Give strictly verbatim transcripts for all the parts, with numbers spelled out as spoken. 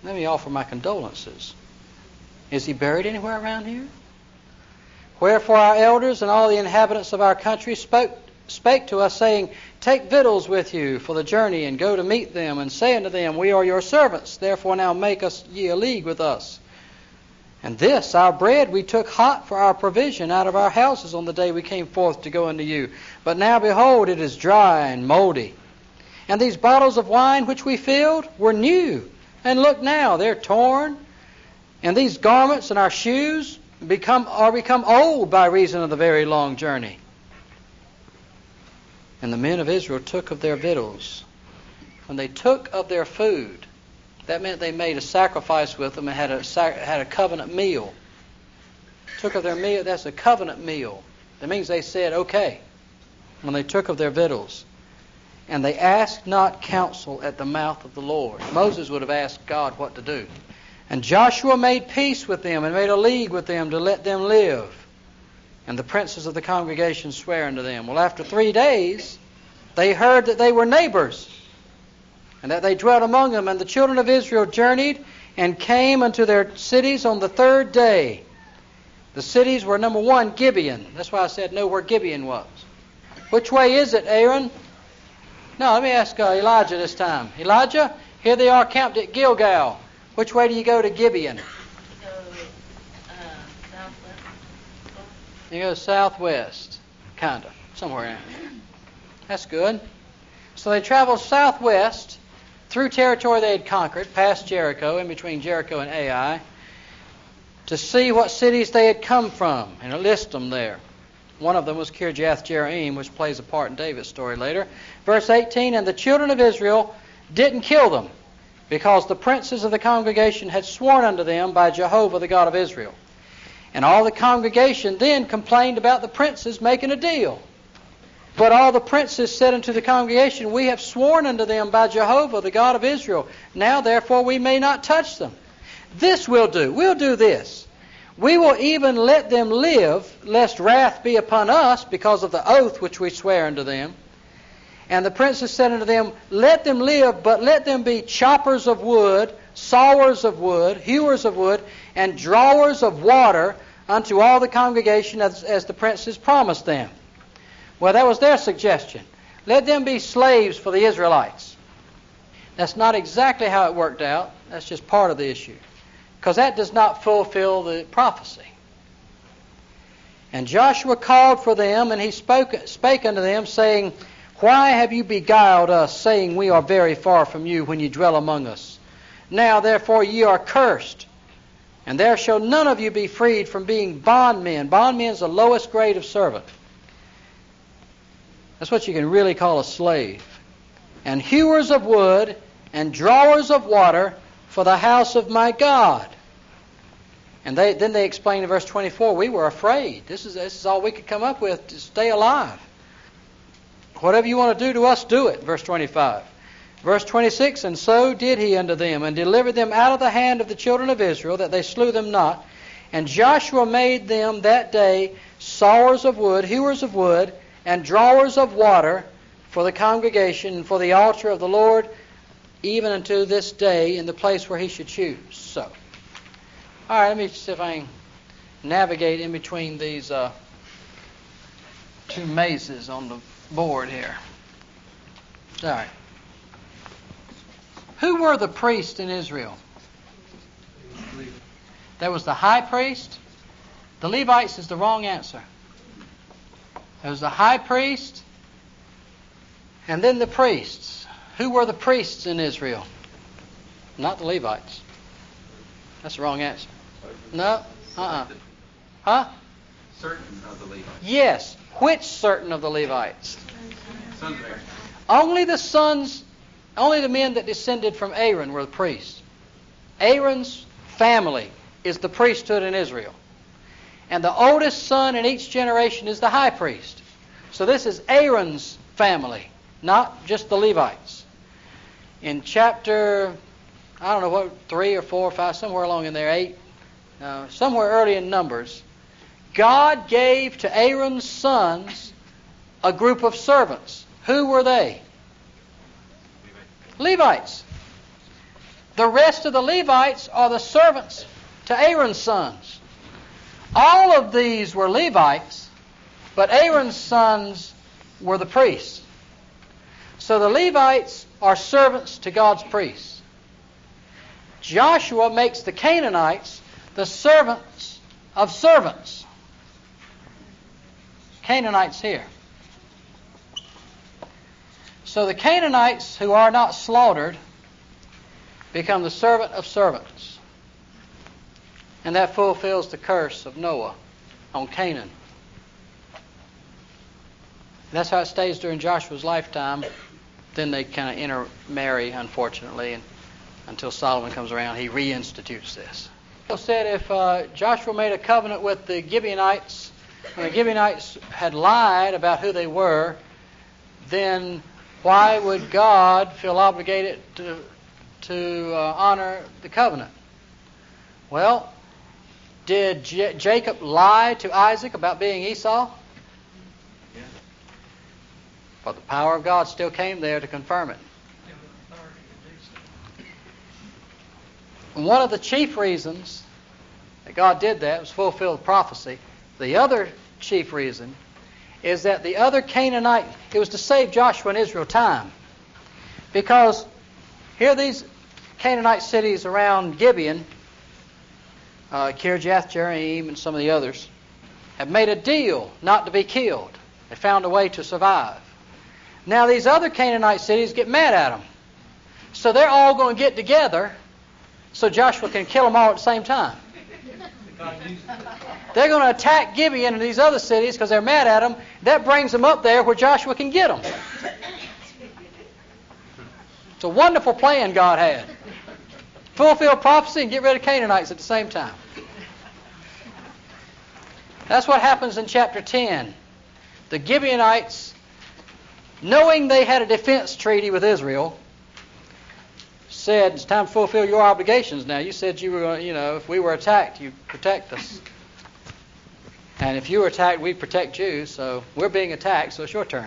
Let me offer my condolences. Is he buried anywhere around here? Wherefore our elders and all the inhabitants of our country spoke, spake to us, saying, Take victuals with you for the journey, and go to meet them, and say unto them, We are your servants, therefore now make us ye a league with us. And this, our bread, we took hot for our provision out of our houses on the day we came forth to go unto you. But now, behold, it is dry and mouldy. And these bottles of wine which we filled were new. And look now, they're torn. And these garments and our shoes become are become old by reason of the very long journey. And the men of Israel took of their victuals. When they took of their food, that meant they made a sacrifice with them and had a had a covenant meal. Took of their meal, that's a covenant meal. That means they said, okay, when they took of their victuals. And they asked not counsel at the mouth of the Lord. Moses would have asked God what to do. And Joshua made peace with them and made a league with them to let them live. And the princes of the congregation sware unto them. Well, after three days, they heard that they were neighbors, and that they dwelt among them. And the children of Israel journeyed and came unto their cities on the third day. The cities were, number one, Gibeon. That's why I said know where Gibeon was. Which way is it, Aaron? No, let me ask uh, Elijah this time. Elijah, here they are camped at Gilgal. Which way do you go to Gibeon? You go uh, southwest. You go southwest, kind of, somewhere in there. That's good. So they traveled southwest through territory they had conquered, past Jericho, in between Jericho and Ai, to see what cities they had come from, and list them there. One of them was Kirjath-Jearim, which plays a part in David's story later. Verse eighteen, And the children of Israel didn't kill them, because the princes of the congregation had sworn unto them by Jehovah the God of Israel. And all the congregation then complained about the princes making a deal. But all the princes said unto the congregation, We have sworn unto them by Jehovah the God of Israel. Now therefore we may not touch them. This we'll do. We'll do this. We will even let them live, lest wrath be upon us because of the oath which we swear unto them. And the princes said unto them, Let them live, but let them be choppers of wood, sawers of wood, hewers of wood, and drawers of water unto all the congregation as, as the princes promised them. Well, that was their suggestion. Let them be slaves for the Israelites. That's not exactly how it worked out. That's just part of the issue. Because that does not fulfill the prophecy. And Joshua called for them, and he spoke, spake unto them, saying, Why have you beguiled us, saying, We are very far from you when you dwell among us? Now therefore ye are cursed, and there shall none of you be freed from being bondmen. Bondmen is the lowest grade of servant. That's what you can really call a slave. And hewers of wood, and drawers of water for the house of my God. And they, then they explain in verse twenty-four, we were afraid. This is, this is all we could come up with to stay alive. Whatever you want to do to us, do it. Verse twenty-five. Verse twenty-six, And so did he unto them, and delivered them out of the hand of the children of Israel, that they slew them not. And Joshua made them that day sawers of wood, hewers of wood, and drawers of water for the congregation, and for the altar of the Lord, even unto this day, in the place where he should choose. So, all right, let me see if I can navigate in between these uh, two mazes on the board here. All right. Who were the priests in Israel? There was the high priest. The Levites is the wrong answer. There was the high priest, and then the priests. Who were the priests in Israel? Not the Levites. That's the wrong answer. No. Uh-uh. Huh? Certain of the Levites. Yes. Which certain of the Levites? Sons of Aaron. Only the sons, only the men that descended from Aaron were the priests. Aaron's family is the priesthood in Israel. And the oldest son in each generation is the high priest. So this is Aaron's family, not just the Levites. In chapter, I don't know what, three or four or five, somewhere along in there, eight, uh, somewhere early in Numbers, God gave to Aaron's sons a group of servants. Who were they? Levites. The rest of the Levites are the servants to Aaron's sons. All of these were Levites, but Aaron's sons were the priests. So the Levites are servants to God's priests. Joshua makes the Canaanites the servants of servants. Canaanites here. So the Canaanites who are not slaughtered become the servant of servants. And that fulfills the curse of Noah on Canaan. And that's how it stays during Joshua's lifetime. Then they kind of intermarry, unfortunately, and until Solomon comes around, he reinstitutes this. It said if uh, Joshua made a covenant with the Gibeonites, when the Gibeonites had lied about who they were, then why would God feel obligated to, to uh, honor the covenant? Well, did J- Jacob lie to Isaac about being Esau? Yeah. But the power of God still came there to confirm it. And one of the chief reasons that God did that was fulfill prophecy. The other chief reason is that the other Canaanite, it was to save Joshua and Israel time. Because here are these Canaanite cities around Gibeon, uh, Kirjath Jearim, and some of the others, have made a deal not to be killed. They found a way to survive. Now these other Canaanite cities get mad at them. So they're all going to get together so Joshua can kill them all at the same time. They're going to attack Gibeon and these other cities because they're mad at them. That brings them up there where Joshua can get them. It's a wonderful plan God had. Fulfill prophecy and get rid of Canaanites at the same time. That's what happens in chapter ten. The Gibeonites, knowing they had a defense treaty with Israel, said, it's time to fulfill your obligations now. You said you were going to, you know, if we were attacked, you'd protect us. And if you were attacked, we'd protect you. So we're being attacked, so it's your turn.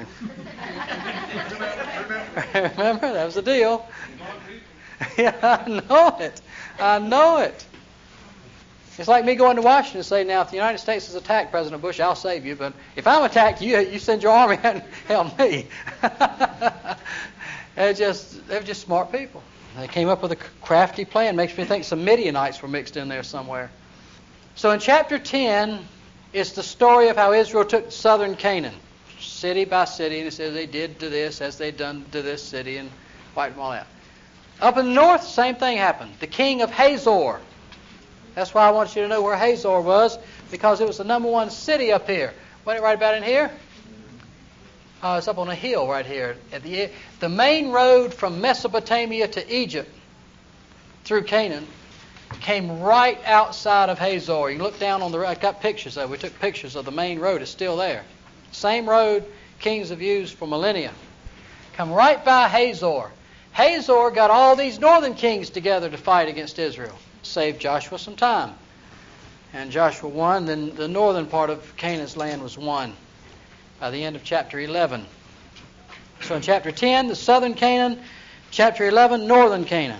Remember? That was the deal. Yeah, I know it. I know it. It's like me going to Washington and saying, now, if the United States has attacked President Bush, I'll save you. But if I'm attacked, you you send your army and help me. they're just they're just smart people. They came up with a crafty plan. Makes me think some Midianites were mixed in there somewhere. So in chapter ten, it's the story of how Israel took southern Canaan, city by city, and it says they did to this as they'd done to this city, and wiped them all out. Up in the north, same thing happened. The king of Hazor. That's why I want you to know where Hazor was, because it was the number one city up here. Wasn't it right about in here? Uh, it's up on a hill right here. At the, the main road from Mesopotamia to Egypt through Canaan came right outside of Hazor. You can look down on the road. I got pictures of it. We took pictures of the main road. It's still there. Same road kings have used for millennia. Come right by Hazor. Hazor got all these northern kings together to fight against Israel. Saved Joshua some time. And Joshua won. Then the northern part of Canaan's land was won by the end of chapter eleven. So in chapter ten, the southern Canaan. Chapter eleven, northern Canaan.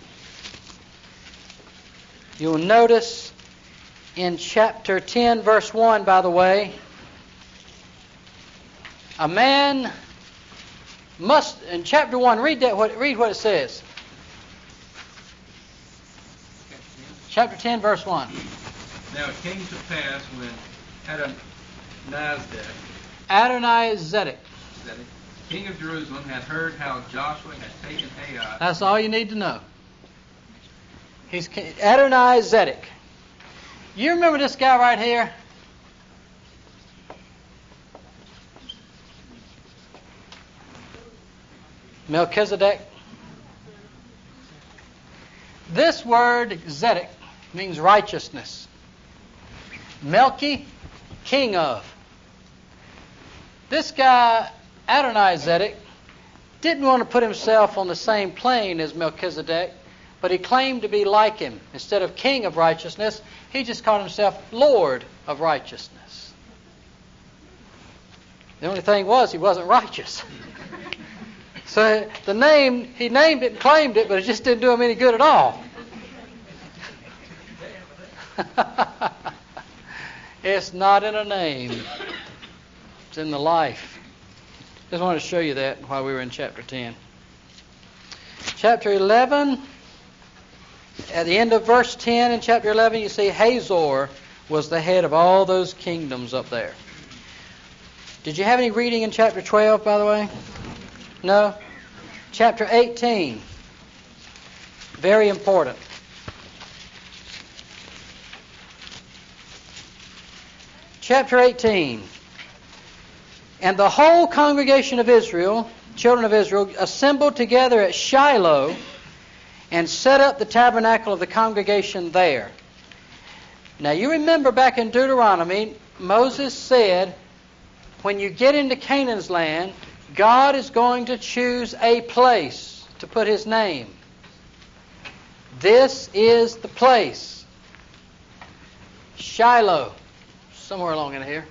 You'll notice in chapter ten, verse one, by the way, a man must, in chapter one, read that. What, read what it says. Chapter ten, verse one. Now it came to pass when Adonizedek, Adonizedek, king of Jerusalem, had heard how Joshua had taken Ai. That's all you need to know. He's Adonizedek. You remember this guy right here? Melchizedek. This word, Zedek, means righteousness. Melchi, king of. This guy, Adonizedek, didn't want to put himself on the same plane as Melchizedek, but he claimed to be like him. Instead of king of righteousness, he just called himself Lord of righteousness. The only thing was he wasn't righteous. So the name, he named it and claimed it, but it just didn't do him any good at all. It's not in a name. It's in the life. Just wanted to show you that while we were in chapter ten. Chapter eleven, at the end of verse ten in chapter eleven, you see Hazor was the head of all those kingdoms up there. Did you have any reading in chapter twelve, by the way? No? Chapter eighteen. Very important. Chapter eighteen. And the whole congregation of Israel, children of Israel, assembled together at Shiloh and set up the tabernacle of the congregation there. Now you remember back in Deuteronomy, Moses said, when you get into Canaan's land, God is going to choose a place to put His name. This is the place. Shiloh. Somewhere along in here.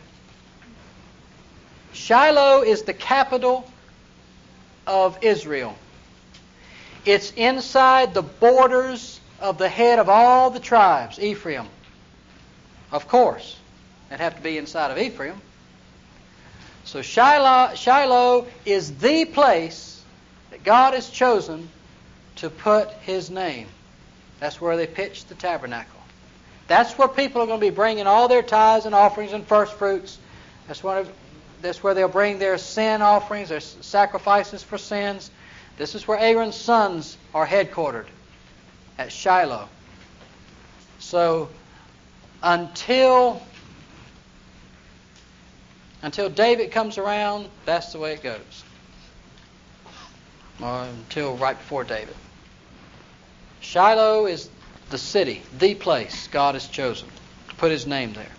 Shiloh is the capital of Israel. It's inside the borders of the head of all the tribes, Ephraim. Of course, it'd have to be inside of Ephraim. So Shiloh, Shiloh is the place that God has chosen to put His name. That's where they pitched the tabernacle. That's where people are going to be bringing all their tithes and offerings and first fruits. That's where, that's where they'll bring their sin offerings, their sacrifices for sins. This is where Aaron's sons are headquartered, at Shiloh. So until, until David comes around, that's the way it goes. Or until right before David. Shiloh is the city, the place God has chosen to put His name there.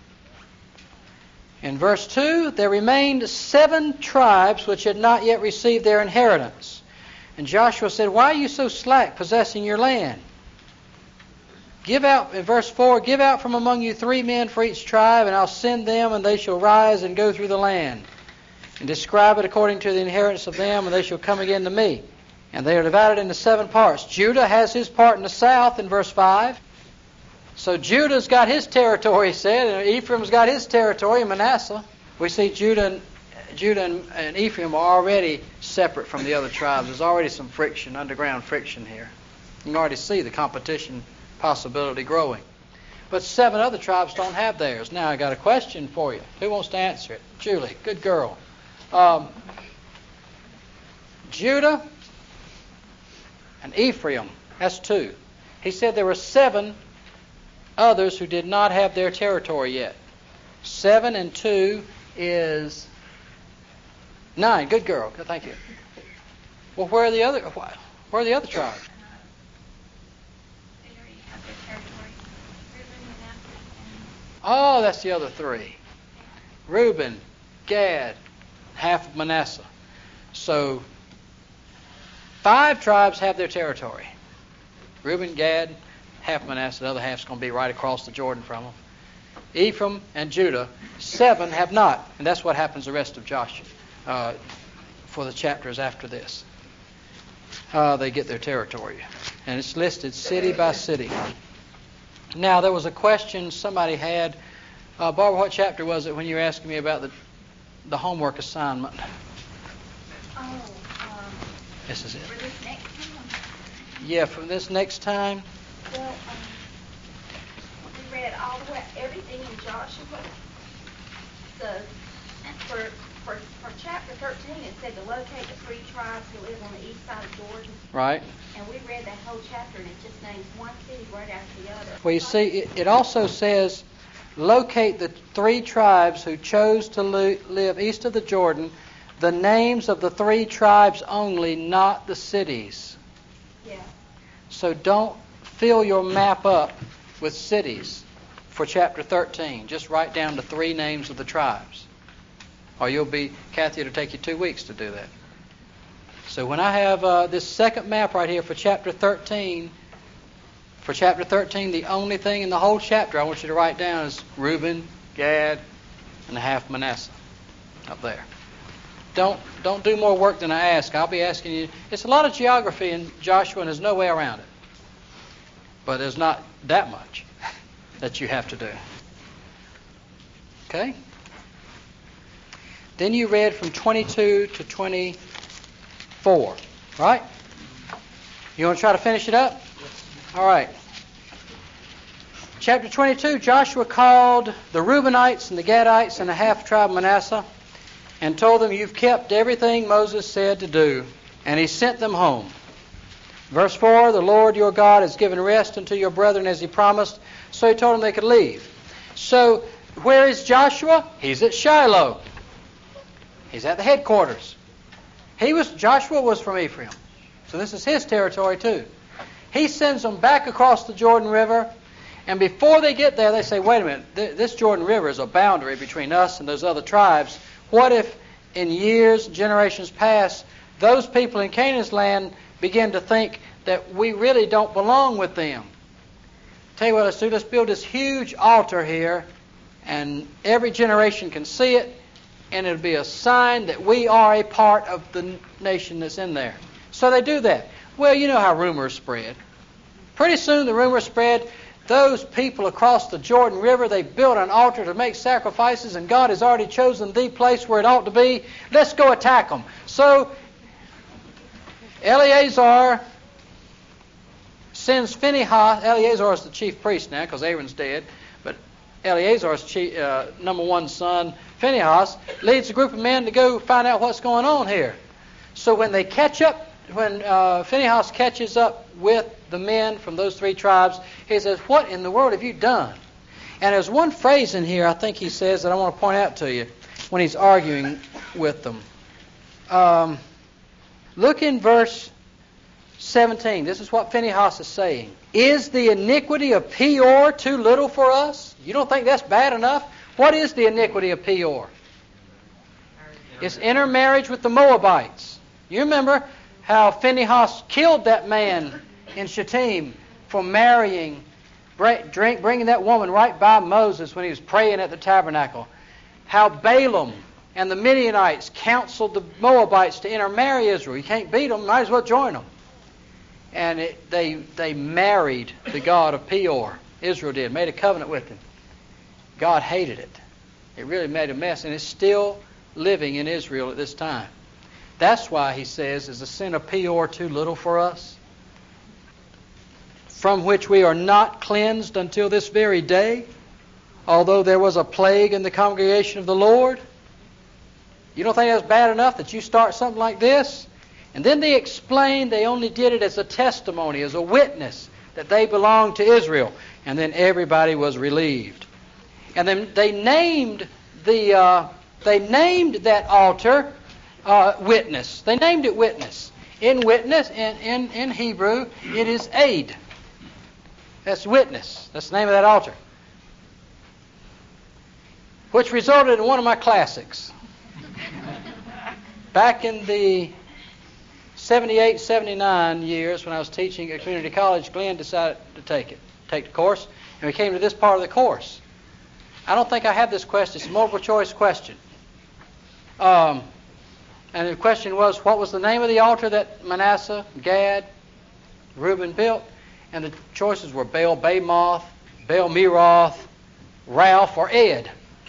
In verse two, there remained seven tribes which had not yet received their inheritance. And Joshua said, why are you so slack possessing your land? Give out, in verse four, give out from among you three men for each tribe, and I'll send them, and they shall rise and go through the land, and describe it according to the inheritance of them, and they shall come again to me. And they are divided into seven parts. Judah has his part in the south in verse five. So Judah's got his territory, he said, and Ephraim's got his territory in Manasseh. We see Judah and, Judah and, and Ephraim are already separate from the other tribes. There's already some friction, underground friction here. You can already see the competition possibility growing. But seven other tribes don't have theirs. Now I got a question for you. Who wants to answer it? Julie, good girl. Um, Judah and Ephraim, that's two. He said there were seven others who did not have their territory yet. Seven and two is nine. Good girl. Good, thank you. Well, where are the other? Where are the other tribes? They already have their territory. Reuben, Manasseh, and Oh, that's the other three. Reuben, Gad, half of Manasseh. So five tribes have their territory. Reuben, Gad, half Manasseh. The other half's going to be right across the Jordan from them. Ephraim and Judah. Seven have not. And that's what happens the rest of Joshua uh, for the chapters after this. Uh, they get their territory. And it's listed city by city. Now, there was a question somebody had. Uh, Barbara, what chapter was it when you were asking me about the, the homework assignment? Oh, um, This is it. for this next time. Yeah, from this next time. Well, um, we read all the way, everything in Joshua. So, for, for, for chapter thirteen, it said to locate the three tribes who live on the east side of Jordan. Right. And we read that whole chapter, and it just names one city right after the other. Well, you see, it, it also says, locate the three tribes who chose to li- live east of the Jordan, the names of the three tribes only, not the cities. Yeah. So don't fill your map up with cities for chapter thirteen. Just write down the three names of the tribes. Or you'll be, Kathy, it'll take you two weeks to do that. So when I have uh, this second map right here for chapter thirteen, for chapter thirteen, the only thing in the whole chapter I want you to write down is Reuben, Gad, and half Manasseh up there. don't don't do more work than I ask. I'll be asking you. It's a lot of geography in Joshua, and there's no way around it. But there's not that much that you have to do. Okay? Then you read from twenty-two to twenty-four, right? You want to try to finish it up? All right. Chapter twenty-two, Joshua called the Reubenites and the Gadites and the half-tribe of Manasseh and told them, "You've kept everything Moses said to do." And he sent them home. Verse four, "The Lord your God has given rest unto your brethren as he promised." So he told them they could leave. So where is Joshua? He's at Shiloh. He's at the headquarters. He was Joshua was from Ephraim. So this is his territory too. He sends them back across the Jordan River. And before they get there, they say, wait a minute, th- this Jordan River is a boundary between us and those other tribes. What if in years, generations past, those people in Canaan's land begin to think that we really don't belong with them? Tell you what, let's do. Let's build this huge altar here, and every generation can see it, and it'll be a sign that we are a part of the nation that's in there. So they do that. Well, you know how rumors spread. Pretty soon the rumors spread. Those people across the Jordan River, they built an altar to make sacrifices, and God has already chosen the place where it ought to be. Let's go attack them. So Eleazar sends Phinehas. Eleazar is the chief priest now because Aaron's dead. But Eleazar's chief, uh, number one son, Phinehas, leads a group of men to go find out what's going on here. So when they catch up, when uh, Phinehas catches up with the men from those three tribes, he says, "What in the world have you done?" And there's one phrase in here I think he says that I want to point out to you when he's arguing with them. Um, look in verse seventeen. This is what Phinehas is saying. "Is the iniquity of Peor too little for us?" You don't think that's bad enough? What is the iniquity of Peor? It's intermarriage with the Moabites. You remember how Phinehas killed that man in Shittim for marrying, drink, bringing that woman right by Moses when he was praying at the tabernacle. How Balaam and the Midianites counseled the Moabites to intermarry Israel. You can't beat them, might as well join them. And it, they they married the god of Peor. Israel did, made a covenant with him. God hated it. It really made a mess, and it's still living in Israel at this time. That's why he says, "Is the sin of Peor too little for us? From which we are not cleansed until this very day, although there was a plague in the congregation of the Lord." You don't think that's bad enough that you start something like this? And then they explain they only did it as a testimony, as a witness that they belonged to Israel. And then everybody was relieved. And then they named the uh, they named that altar uh, Witness. They named it Witness. In witness, in, in, in Hebrew, it is aid. That's witness. That's the name of that altar. Which resulted in one of my classics. Back in the seventy-eight seventy-nine years when I was teaching at community college, Glenn decided to take it, take the course, and we came to this part of the course. I don't think I have this question. It's a multiple choice question. Um, and the question was, what was the name of the altar that Manasseh, Gad, Reuben built? And the choices were Baal Bamoth, Baal Meroth, Ralph, or Ed.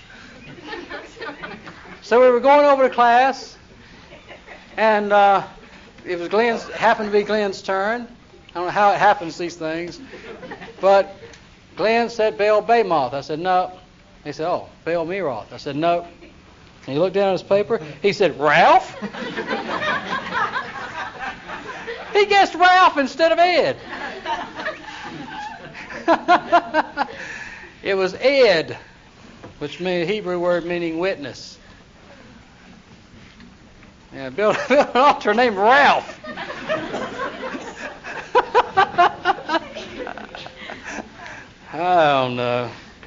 So we were going over to class, and uh, it was Glenn's, happened to be Glenn's turn. I don't know how it happens, these things. But Glenn said Baal Bamoth. I said, no. He said, oh, Baal Meroth. I said, no. And he looked down at his paper. He said, Ralph? He guessed Ralph instead of Ed. It was Ed, which means a Hebrew word meaning witness. Yeah, built, built an altar named Ralph. I don't know.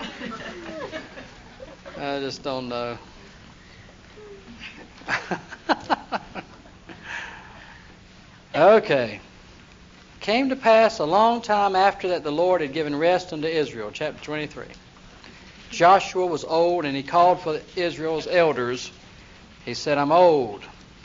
I just don't know. Okay. Came to pass a long time after that the Lord had given rest unto Israel. Chapter twenty-three. Joshua was old, and he called for Israel's elders He said, I'm old,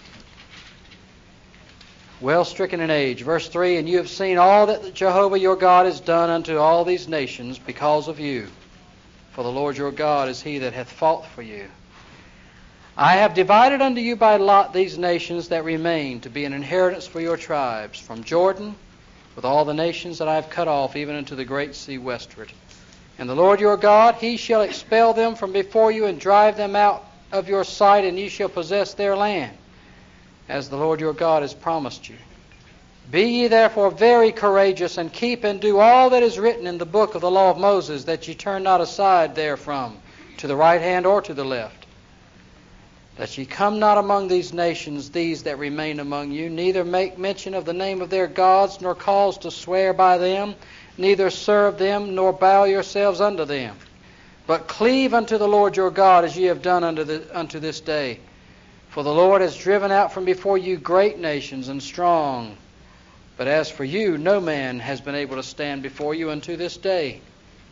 well stricken in age. Verse three, and you have seen all that Jehovah your God has done unto all these nations because of you. For the Lord your God is he that hath fought for you. I have divided unto you by lot these nations that remain to be an inheritance for your tribes, from Jordan, with all the nations that I have cut off, even unto the great sea westward. And the Lord your God, he shall expel them from before you and drive them out of your sight, and ye shall possess their land, as the Lord your God has promised you. Be ye therefore very courageous, and keep and do all that is written in the book of the law of Moses, that ye turn not aside therefrom, to the right hand or to the left, that ye come not among these nations, these that remain among you, neither make mention of the name of their gods, nor cause to swear by them, neither serve them, nor bow yourselves unto them. But cleave unto the Lord your God, as ye have done unto, the, unto this day. For the Lord has driven out from before you great nations and strong. But as for you, no man has been able to stand before you unto this day.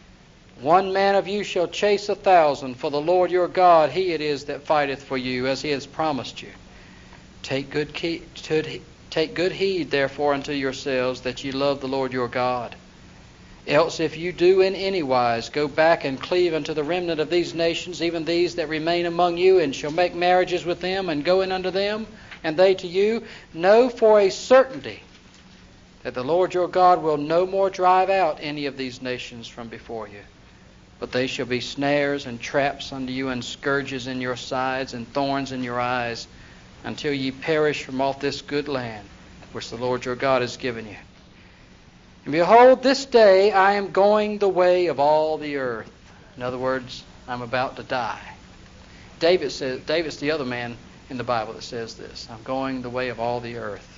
One man of you shall chase a thousand, for the Lord your God, he it is that fighteth for you, as he has promised you. Take good, key, take good heed, therefore, unto yourselves, that ye love the Lord your God. Else if you do in any wise go back and cleave unto the remnant of these nations, even these that remain among you, and shall make marriages with them, and go in unto them, and they to you, know for a certainty that the Lord your God will no more drive out any of these nations from before you. But they shall be snares and traps unto you, and scourges in your sides, and thorns in your eyes, until ye perish from off this good land, which the Lord your God has given you. And behold, this day I am going the way of all the earth. In other words, I'm about to die. David says, David's the other man in the Bible that says this. I'm going the way of all the earth.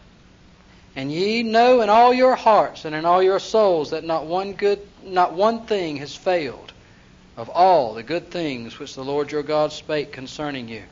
And ye know in all your hearts and in all your souls that not one good, not one thing has failed of all the good things which the Lord your God spake concerning you.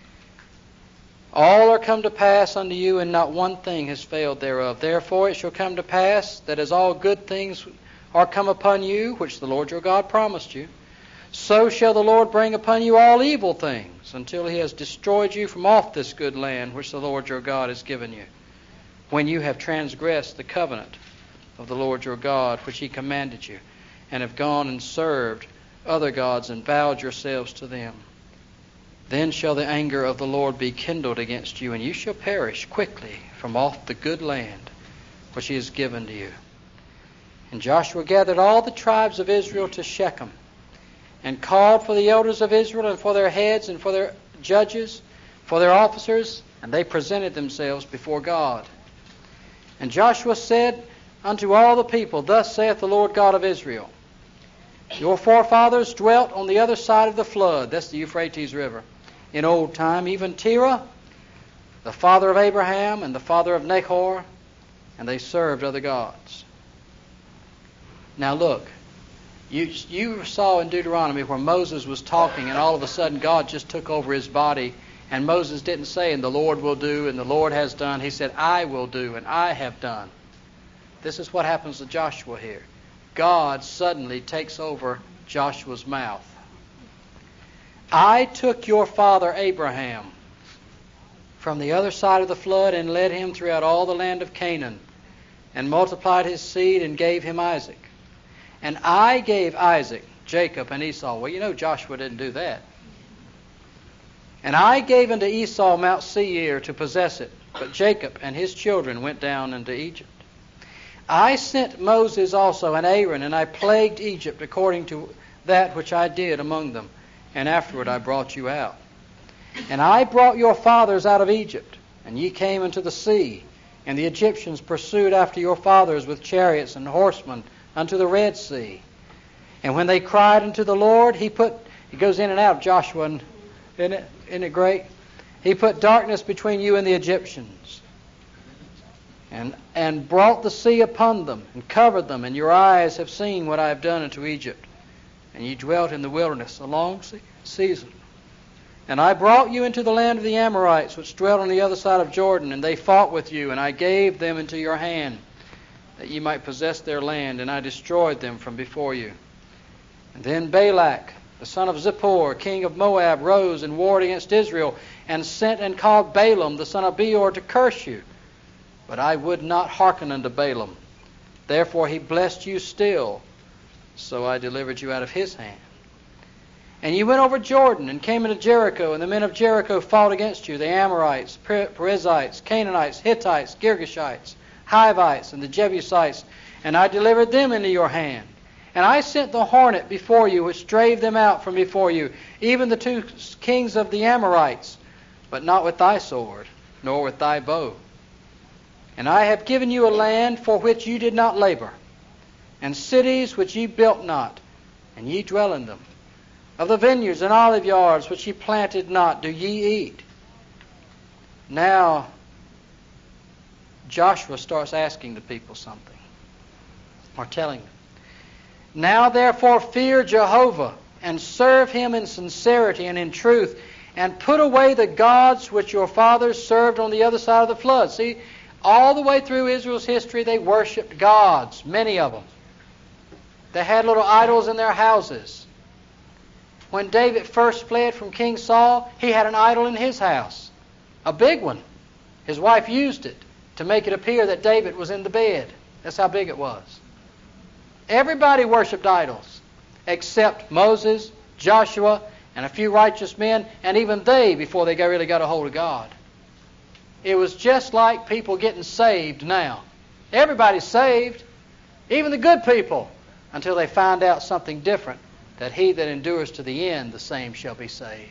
All are come to pass unto you, and not one thing has failed thereof. Therefore it shall come to pass that as all good things are come upon you, which the Lord your God promised you, so shall the Lord bring upon you all evil things, until he has destroyed you from off this good land which the Lord your God has given you, when you have transgressed the covenant of the Lord your God, which he commanded you, and have gone and served other gods, and vowed yourselves to them. Then shall the anger of the Lord be kindled against you, and you shall perish quickly from off the good land which he has given to you. And Joshua gathered all the tribes of Israel to Shechem, and called for the elders of Israel, and for their heads, and for their judges, for their officers, and they presented themselves before God. And Joshua said unto all the people, Thus saith the Lord God of Israel, your forefathers dwelt on the other side of the flood, that's the Euphrates River, in old time, even Terah, the father of Abraham and the father of Nahor, and they served other gods. Now look, you, you saw in Deuteronomy where Moses was talking, and all of a sudden God just took over his body, and Moses didn't say, and the Lord will do, and the Lord has done. He said, I will do, and I have done. This is what happens to Joshua here. God suddenly takes over Joshua's mouth. I took your father Abraham from the other side of the flood and led him throughout all the land of Canaan, and multiplied his seed and gave him Isaac. And I gave Isaac, Jacob, and Esau. Well, you know Joshua didn't do that. And I gave unto Esau Mount Seir to possess it, but Jacob and his children went down into Egypt. I sent Moses also and Aaron, and I plagued Egypt according to that which I did among them. And afterward I brought you out. And I brought your fathers out of Egypt, and ye came into the sea. And the Egyptians pursued after your fathers with chariots and horsemen unto the Red Sea. And when they cried unto the Lord, he put, he goes in and out of Joshua, and isn't it, isn't it great? He put darkness between you and the Egyptians, and and brought the sea upon them, and covered them, and your eyes have seen what I have done unto Egypt. And ye dwelt in the wilderness a long se- season. And I brought you into the land of the Amorites, which dwelt on the other side of Jordan, and they fought with you, and I gave them into your hand, that ye might possess their land, and I destroyed them from before you. And then Balak, the son of Zippor, king of Moab, rose and warred against Israel, and sent and called Balaam, the son of Beor, to curse you. But I would not hearken unto Balaam. Therefore he blessed you still. So I delivered you out of his hand. And you went over Jordan and came into Jericho, and the men of Jericho fought against you, the Amorites, Perizzites, Canaanites, Hittites, Girgashites, Hivites, and the Jebusites, and I delivered them into your hand. And I sent the hornet before you, which drave them out from before you, even the two kings of the Amorites, but not with thy sword, nor with thy bow. And I have given you a land for which you did not labor, and cities which ye built not, and ye dwell in them. Of the vineyards and olive yards which ye planted not, do ye eat. Now, Joshua starts asking the people something, or telling them. Now therefore fear Jehovah, and serve him in sincerity and in truth, and put away the gods which your fathers served on the other side of the flood. See, all the way through Israel's history, they worshipped gods, many of them. They had little idols in their houses. When David first fled from King Saul, he had an idol in his house, a big one. His wife used it to make it appear that David was in the bed. That's how big it was. Everybody worshipped idols, except Moses, Joshua, and a few righteous men, and even they before they really got a hold of God. It was just like people getting saved now. Everybody's saved, even the good people, until they find out something different, that he that endures to the end, the same shall be saved.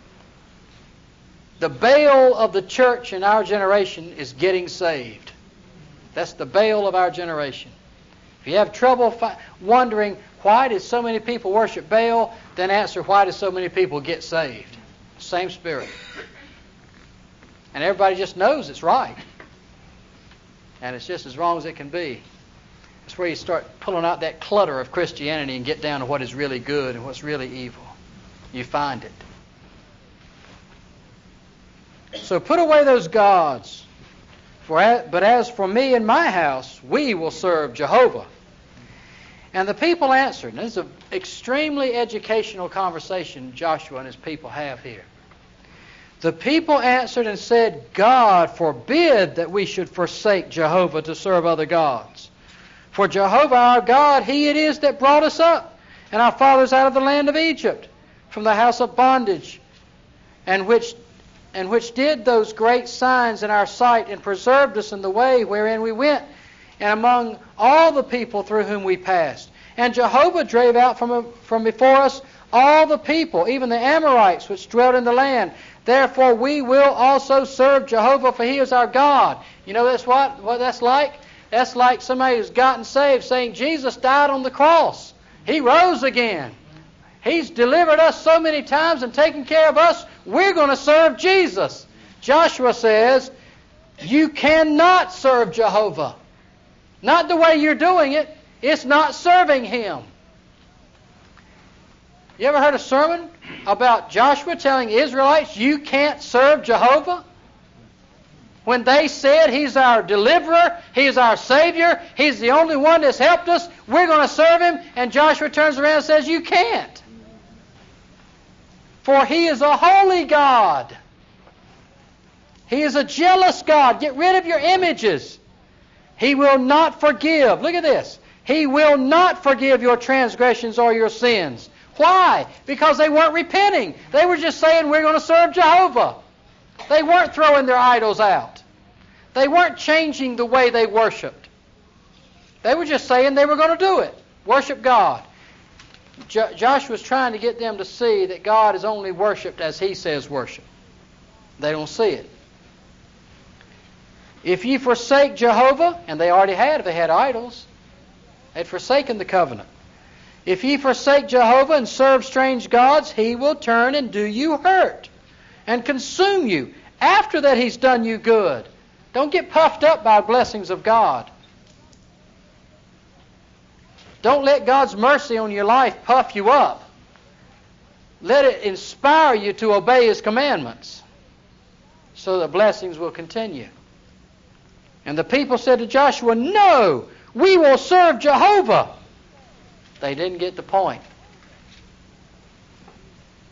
The Baal of the church in our generation is getting saved. That's the Baal of our generation. If you have trouble fi- wondering why did so many people worship Baal, then answer why did so many people get saved? Same spirit. And everybody just knows it's right. And it's just as wrong as it can be. It's where you start pulling out that clutter of Christianity and get down to what is really good and what's really evil. You find it. So put away those gods. For as, but as for me and my house, we will serve Jehovah. And the people answered. And this is an extremely educational conversation Joshua and his people have here. The people answered and said, God forbid that we should forsake Jehovah to serve other gods. For Jehovah our God, He it is that brought us up, and our fathers out of the land of Egypt, from the house of bondage, and which and which did those great signs in our sight, and preserved us in the way wherein we went, and among all the people through whom we passed. And Jehovah drave out from, from before us all the people, even the Amorites, which dwelt in the land. Therefore we will also serve Jehovah, for He is our God. You know that's what, what that's like? That's like somebody who's gotten saved saying, Jesus died on the cross. He rose again. He's delivered us so many times and taken care of us. We're going to serve Jesus. Joshua says, you cannot serve Jehovah. Not the way you're doing it. It's not serving Him. You ever heard a sermon about Joshua telling Israelites, you can't serve Jehovah? When they said He's our deliverer, He's our Savior, He's the only one that's helped us, we're going to serve Him, and Joshua turns around and says, you can't. For He is a holy God. He is a jealous God. Get rid of your images. He will not forgive. Look at this. He will not forgive your transgressions or your sins. Why? Because they weren't repenting. They were just saying, we're going to serve Jehovah. They weren't throwing their idols out. They weren't changing the way they worshiped. They were just saying they were going to do it. Worship God. Jo- Joshua's trying to get them to see that God is only worshipped as He says worship. They don't see it. If ye forsake Jehovah, and they already had, if they had idols, they'd forsaken the covenant. If ye forsake Jehovah and serve strange gods, He will turn and do you hurt and consume you after that He's done you good. Don't get puffed up by blessings of God. Don't let God's mercy on your life puff you up. Let it inspire you to obey His commandments so the blessings will continue. And the people said to Joshua, no, we will serve Jehovah. They didn't get the point.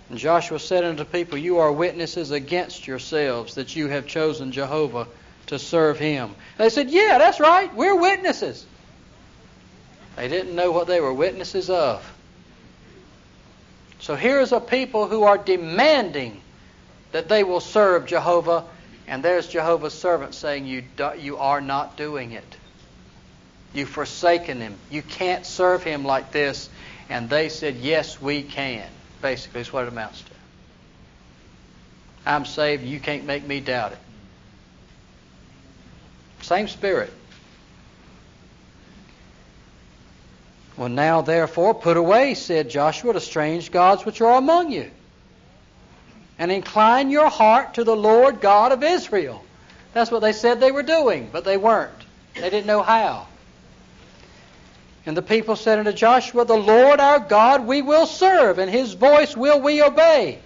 And Joshua said unto the people, You are witnesses against yourselves that you have chosen Jehovah to serve him. They said, Yeah, that's right. We're witnesses. They didn't know what they were witnesses of. So here is a people who are demanding that they will serve Jehovah, and there's Jehovah's servant saying, you, do, you are not doing it. You've forsaken him. You can't serve him like this. And they said, yes, we can. Basically, is what it amounts to. I'm saved, you can't make me doubt it. Same spirit. Well, now therefore put away, said Joshua, the strange gods which are among you, and incline your heart to the Lord God of Israel. That's what they said they were doing, but they weren't. They didn't know how. And the people said unto Joshua, The Lord our God we will serve, and his voice will we obey.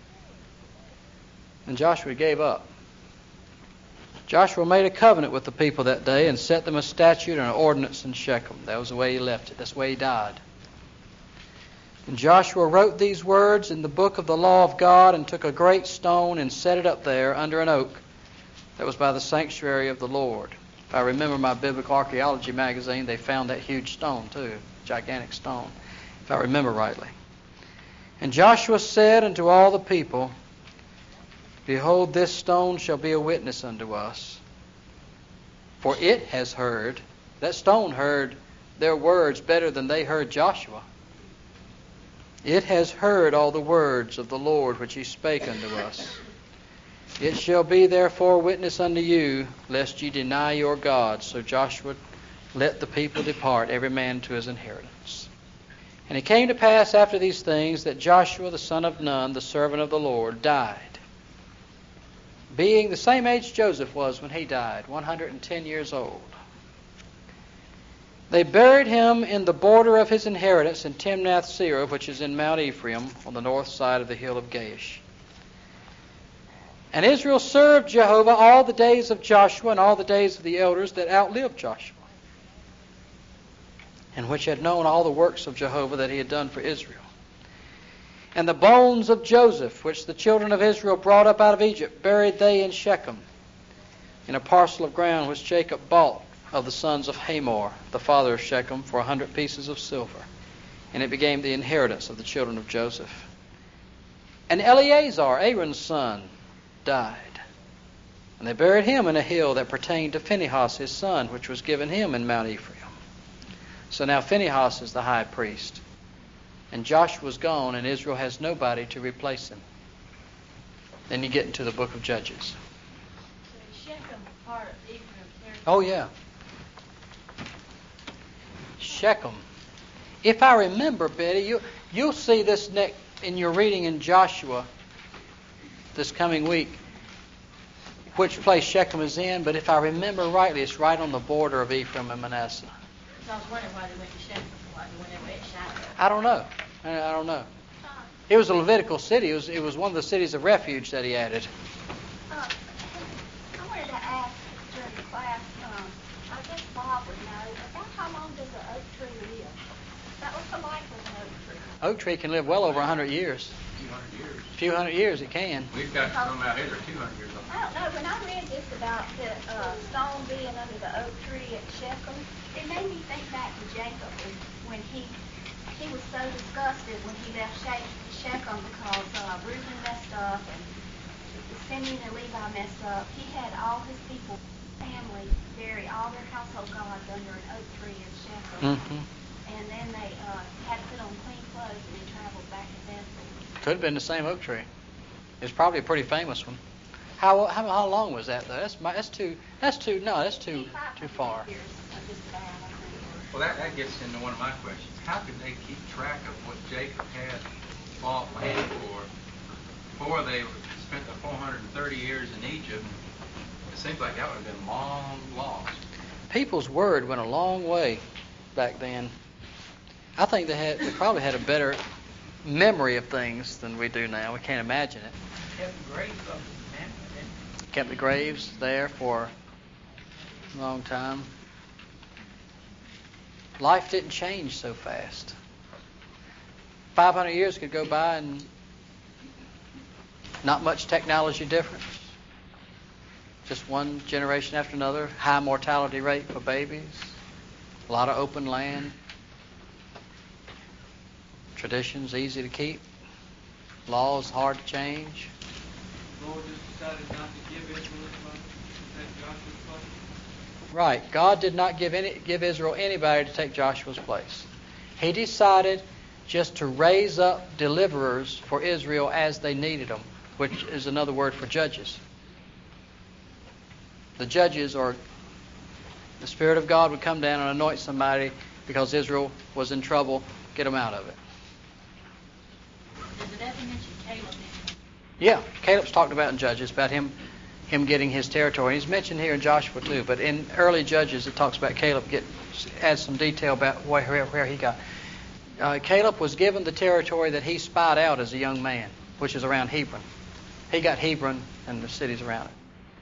And Joshua gave up. Joshua made a covenant with the people that day and set them a statute and an ordinance in Shechem. That was the way he left it. That's the way he died. And Joshua wrote these words in the book of the law of God and took a great stone and set it up there under an oak that was by the sanctuary of the Lord. If I remember my Biblical Archaeology magazine, they found that huge stone too, gigantic stone, if I remember rightly. And Joshua said unto all the people, Behold, this stone shall be a witness unto us. For it has heard, that stone heard their words better than they heard Joshua. It has heard all the words of the Lord which he spake unto us. It shall be therefore witness unto you, lest ye deny your God. So Joshua let the people depart, every man to his inheritance. And it came to pass after these things that Joshua the son of Nun, the servant of the Lord, died, being the same age Joseph was when he died, one hundred ten years old. They buried him in the border of his inheritance in Timnath-Serah, which is in Mount Ephraim, on the north side of the hill of Gaish. And Israel served Jehovah all the days of Joshua and all the days of the elders that outlived Joshua, and which had known all the works of Jehovah that he had done for Israel. And the bones of Joseph, which the children of Israel brought up out of Egypt, buried they in Shechem, in a parcel of ground which Jacob bought of the sons of Hamor, the father of Shechem, for a hundred pieces of silver. And it became the inheritance of the children of Joseph. And Eleazar, Aaron's son, died. And they buried him in a hill that pertained to Phinehas his son, which was given him in Mount Ephraim. So now Phinehas is the high priest. And Joshua's gone, and Israel has nobody to replace him. Then you get into the book of Judges. So Shechem, part of Ephraim territory. Oh, yeah. Shechem. If I remember, Betty, you, you'll see this next in your reading in Joshua this coming week, which place Shechem is in. But if I remember rightly, it's right on the border of Ephraim and Manasseh. So I was wondering why they went to Shechem, why they went at Shiloh. I don't know. I don't know. It was a Levitical city. It was, it was one of the cities of refuge that he added. Uh, I wanted to ask during the class, um, I guess Bob would know, about how long does an oak tree live? That was the life of an oak tree. Oak tree can live well over one hundred years. A few hundred years. A few hundred years it can. We've got some out here that are two hundred years old. I don't know, when I read this about the uh, stone being under the oak tree at Shechem, it made me think back to Jacob and when he he was so disgusted when he left Shechem because uh, Reuben messed up and Simeon and Levi messed up. He had all his people, family, bury all their household gods under an oak tree in Shechem. Mm-hmm. And then they uh, had to put on clean clothes and they traveled back to Bethel. Could have been the same oak tree. It's probably a pretty famous one. How how, how long was that though? That's my, that's too that's too no that's too too far. Years of just bad, I think. Well, that, that gets into one of my questions. How could they keep track of what Jacob had bought land for before they spent the four hundred thirty years in Egypt? It seems like that would have been long lost. People's word went a long way back then. I think they had they probably had a better memory of things than we do now. We can't imagine it. Kept the graves of the man, didn't they? Kept the graves there for a long time. Life didn't change so fast. five hundred years could go by and Not much technology difference. Just one generation after another. High mortality rate for babies. A lot of open land. Traditions easy to keep. Laws hard to change. The Lord just decided not to give Israel his money to take Joshua's place. Right. God did not give any give Israel anybody to take Joshua's place. He decided just to raise up deliverers for Israel as they needed them, which is another word for judges. The judges, or the Spirit of God would come down and anoint somebody because Israel was in trouble, get them out of it. Does it ever mention Caleb in it? Yeah, Caleb's talked about in Judges, about him him getting his territory. He's mentioned here in Joshua too, but in early Judges it talks about Caleb, get adds some detail about where, where he got. Uh, Caleb was given the territory that he spied out as a young man, which is around Hebron. He got Hebron and the cities around it.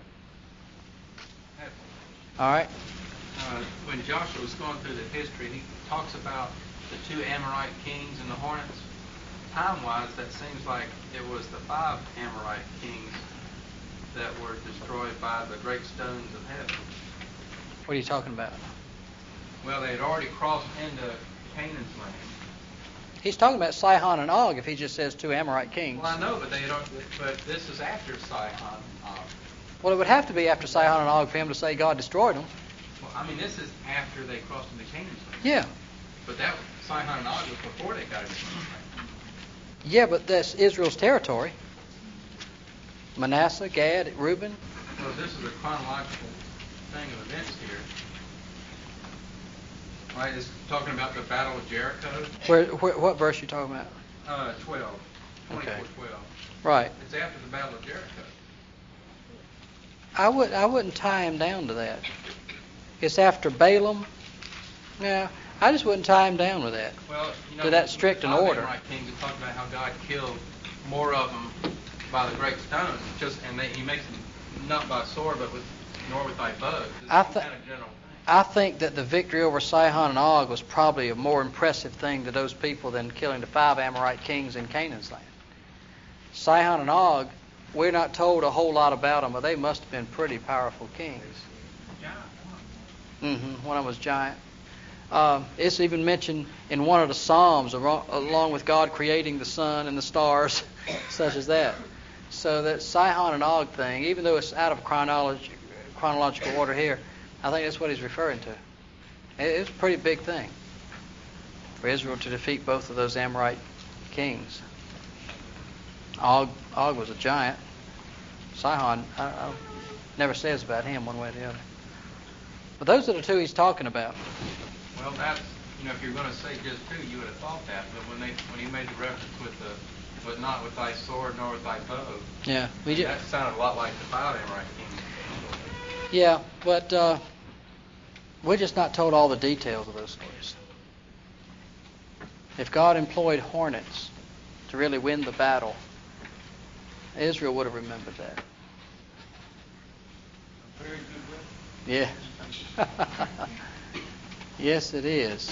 All right. Uh, when Joshua was going through the history, he talks about the two Amorite kings and the hornets. Time-wise, that seems like it was the five Amorite kings that were destroyed by the great stones of heaven. What are you talking about? Well, they had already crossed into Canaan's land. He's talking about Sihon and Og if he just says two Amorite kings. Well, I know, but they had, but this is after Sihon and Og. Well, it would have to be after Sihon and Og for him to say God destroyed them. Well, I mean, this is after they crossed into Canaan's land. Yeah. But that Sihon and Og was before they got into Canaan's land. Yeah, but that's Israel's territory. Manasseh, Gad, Reuben. Well, this is a chronological thing of events here. Right, it's talking about the Battle of Jericho. Where, where what verse are you talking about? Uh, twelve. twenty-four Okay. twelve. Right. It's after the Battle of Jericho. I would I wouldn't tie him down to that. It's after Balaam. Yeah, I just wouldn't tie him down with that. Well, you know, to that strict an the order. Amorite kings it talks about how God killed more of them by the great stones, just and they, He makes them not by sword, but with nor with thy bow. It's I some thi- kind of general thing. I think that the victory over Sihon and Og was probably a more impressive thing to those people than killing the five Amorite kings in Canaan's land. Sihon and Og, we're not told a whole lot about them, but they must have been pretty powerful kings. Mm-hmm. One of them was giant. Uh, it's even mentioned in one of the Psalms, along with God creating the sun and the stars, such as that. So that Sihon and Og thing, even though it's out of chronology, chronological order here, I think that's what he's referring to. It was a pretty big thing for Israel to defeat both of those Amorite kings. Og, Og was a giant. Sihon, I, I never says about him one way or the other. But those are the two he's talking about. Well, that's, you know, if you're going to say just two, you would have thought that. But when they when he made the reference with the, but not with thy sword nor with thy bow, Yeah, we just, that sounded a lot like the five Amorite kings. yeah, but uh, we're just not told all the details of those stories. If God employed hornets to really win the battle, Israel would have remembered that. A very good way. Yeah. Yes, it is.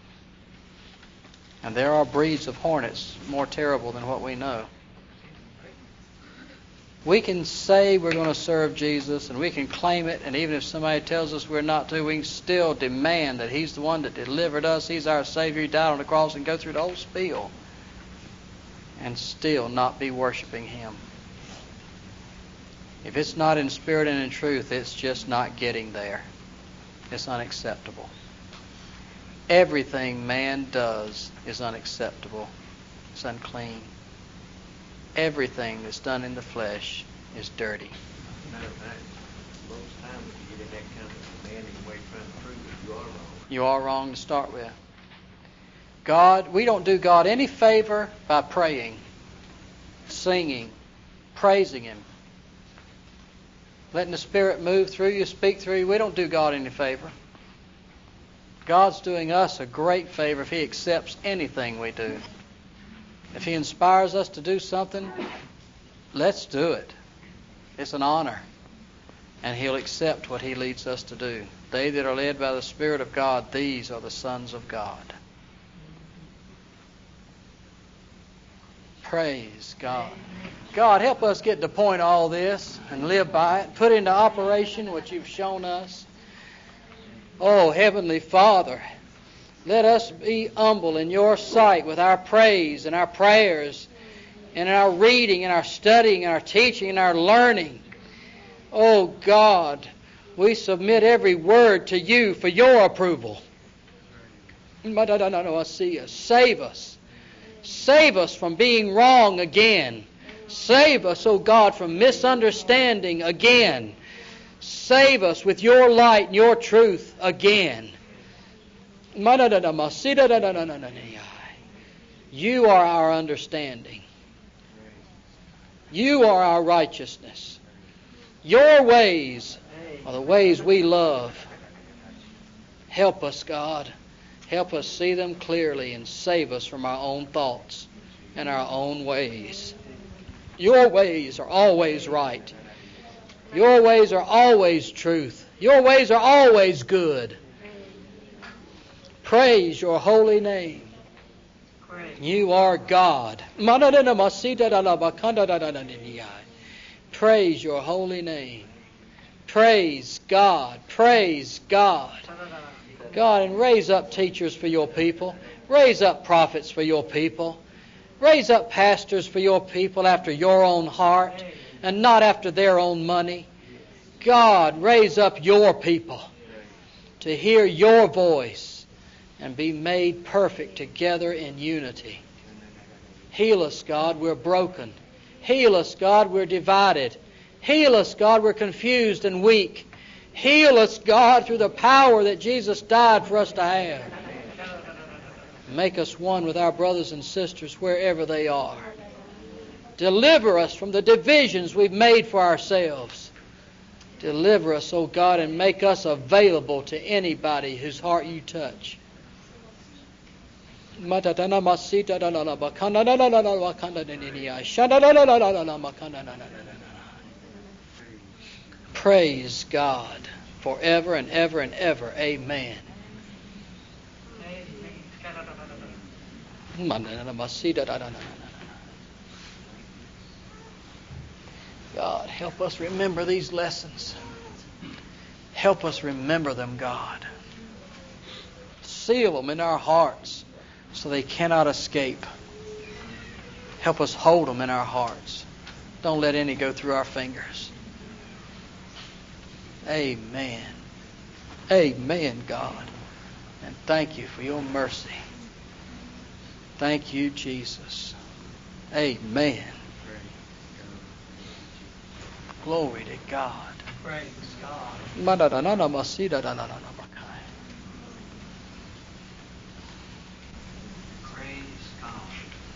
And there are breeds of hornets more terrible than what we know. We can say we're going to serve Jesus, and we can claim it, and even if somebody tells us we're not to, we can still demand that He's the one that delivered us, He's our Savior, He died on the cross, and go through the whole spiel, and still not be worshiping Him. If it's not in spirit and in truth, it's just not getting there. It's unacceptable. Everything man does is unacceptable. It's unclean. Everything that's done in the flesh is dirty. Matter of fact, most times if you get in that kind of demanding way trying to prove it, you are wrong. You are wrong to start with. God, we don't do God any favor by praying, singing, praising Him, letting the Spirit move through you, speak through you. We don't do God any favor. God's doing us a great favor if He accepts anything we do. If He inspires us to do something, let's do it. It's an honor. And He'll accept what He leads us to do. They that are led by the Spirit of God, these are the sons of God. Praise God. God, help us get the point of all this and live by it. Put into operation what you've shown us. Oh, Heavenly Father, let us be humble in your sight with our praise and our prayers and our reading and our studying and our teaching and our learning. Oh, God, we submit every word to you for your approval. Save us. Save us from being wrong again. Save us, oh God, from misunderstanding again. Save us with your light and your truth again. You are our understanding. You are our righteousness. Your ways are the ways we love. Help us, God. Help us see them clearly and save us from our own thoughts and our own ways. Your ways are always right. Your ways are always truth. Your ways are always good. Praise your holy name. You are God. Praise your holy name. Praise God. Praise God. God, and raise up teachers for your people. Raise up prophets for your people. Raise up pastors for your people after your own heart and not after their own money. God, raise up your people to hear your voice and be made perfect together in unity. Heal us, God, we're broken. Heal us, God, we're divided. Heal us, God, we're confused and weak. Heal us, God, through the power that Jesus died for us to have. Make us one with our brothers and sisters wherever they are. Deliver us from the divisions we've made for ourselves. Deliver us, O God, and make us available to anybody whose heart you touch. Praise God forever and ever and ever. Amen. God, help us remember these lessons. Help us remember them, God. Seal them in our hearts so they cannot escape. Help us hold them in our hearts. Don't let any go through our fingers. Amen. Amen, God. And thank you for your mercy. Thank you, Jesus. Amen. Glory to God. Praise God. Praise God.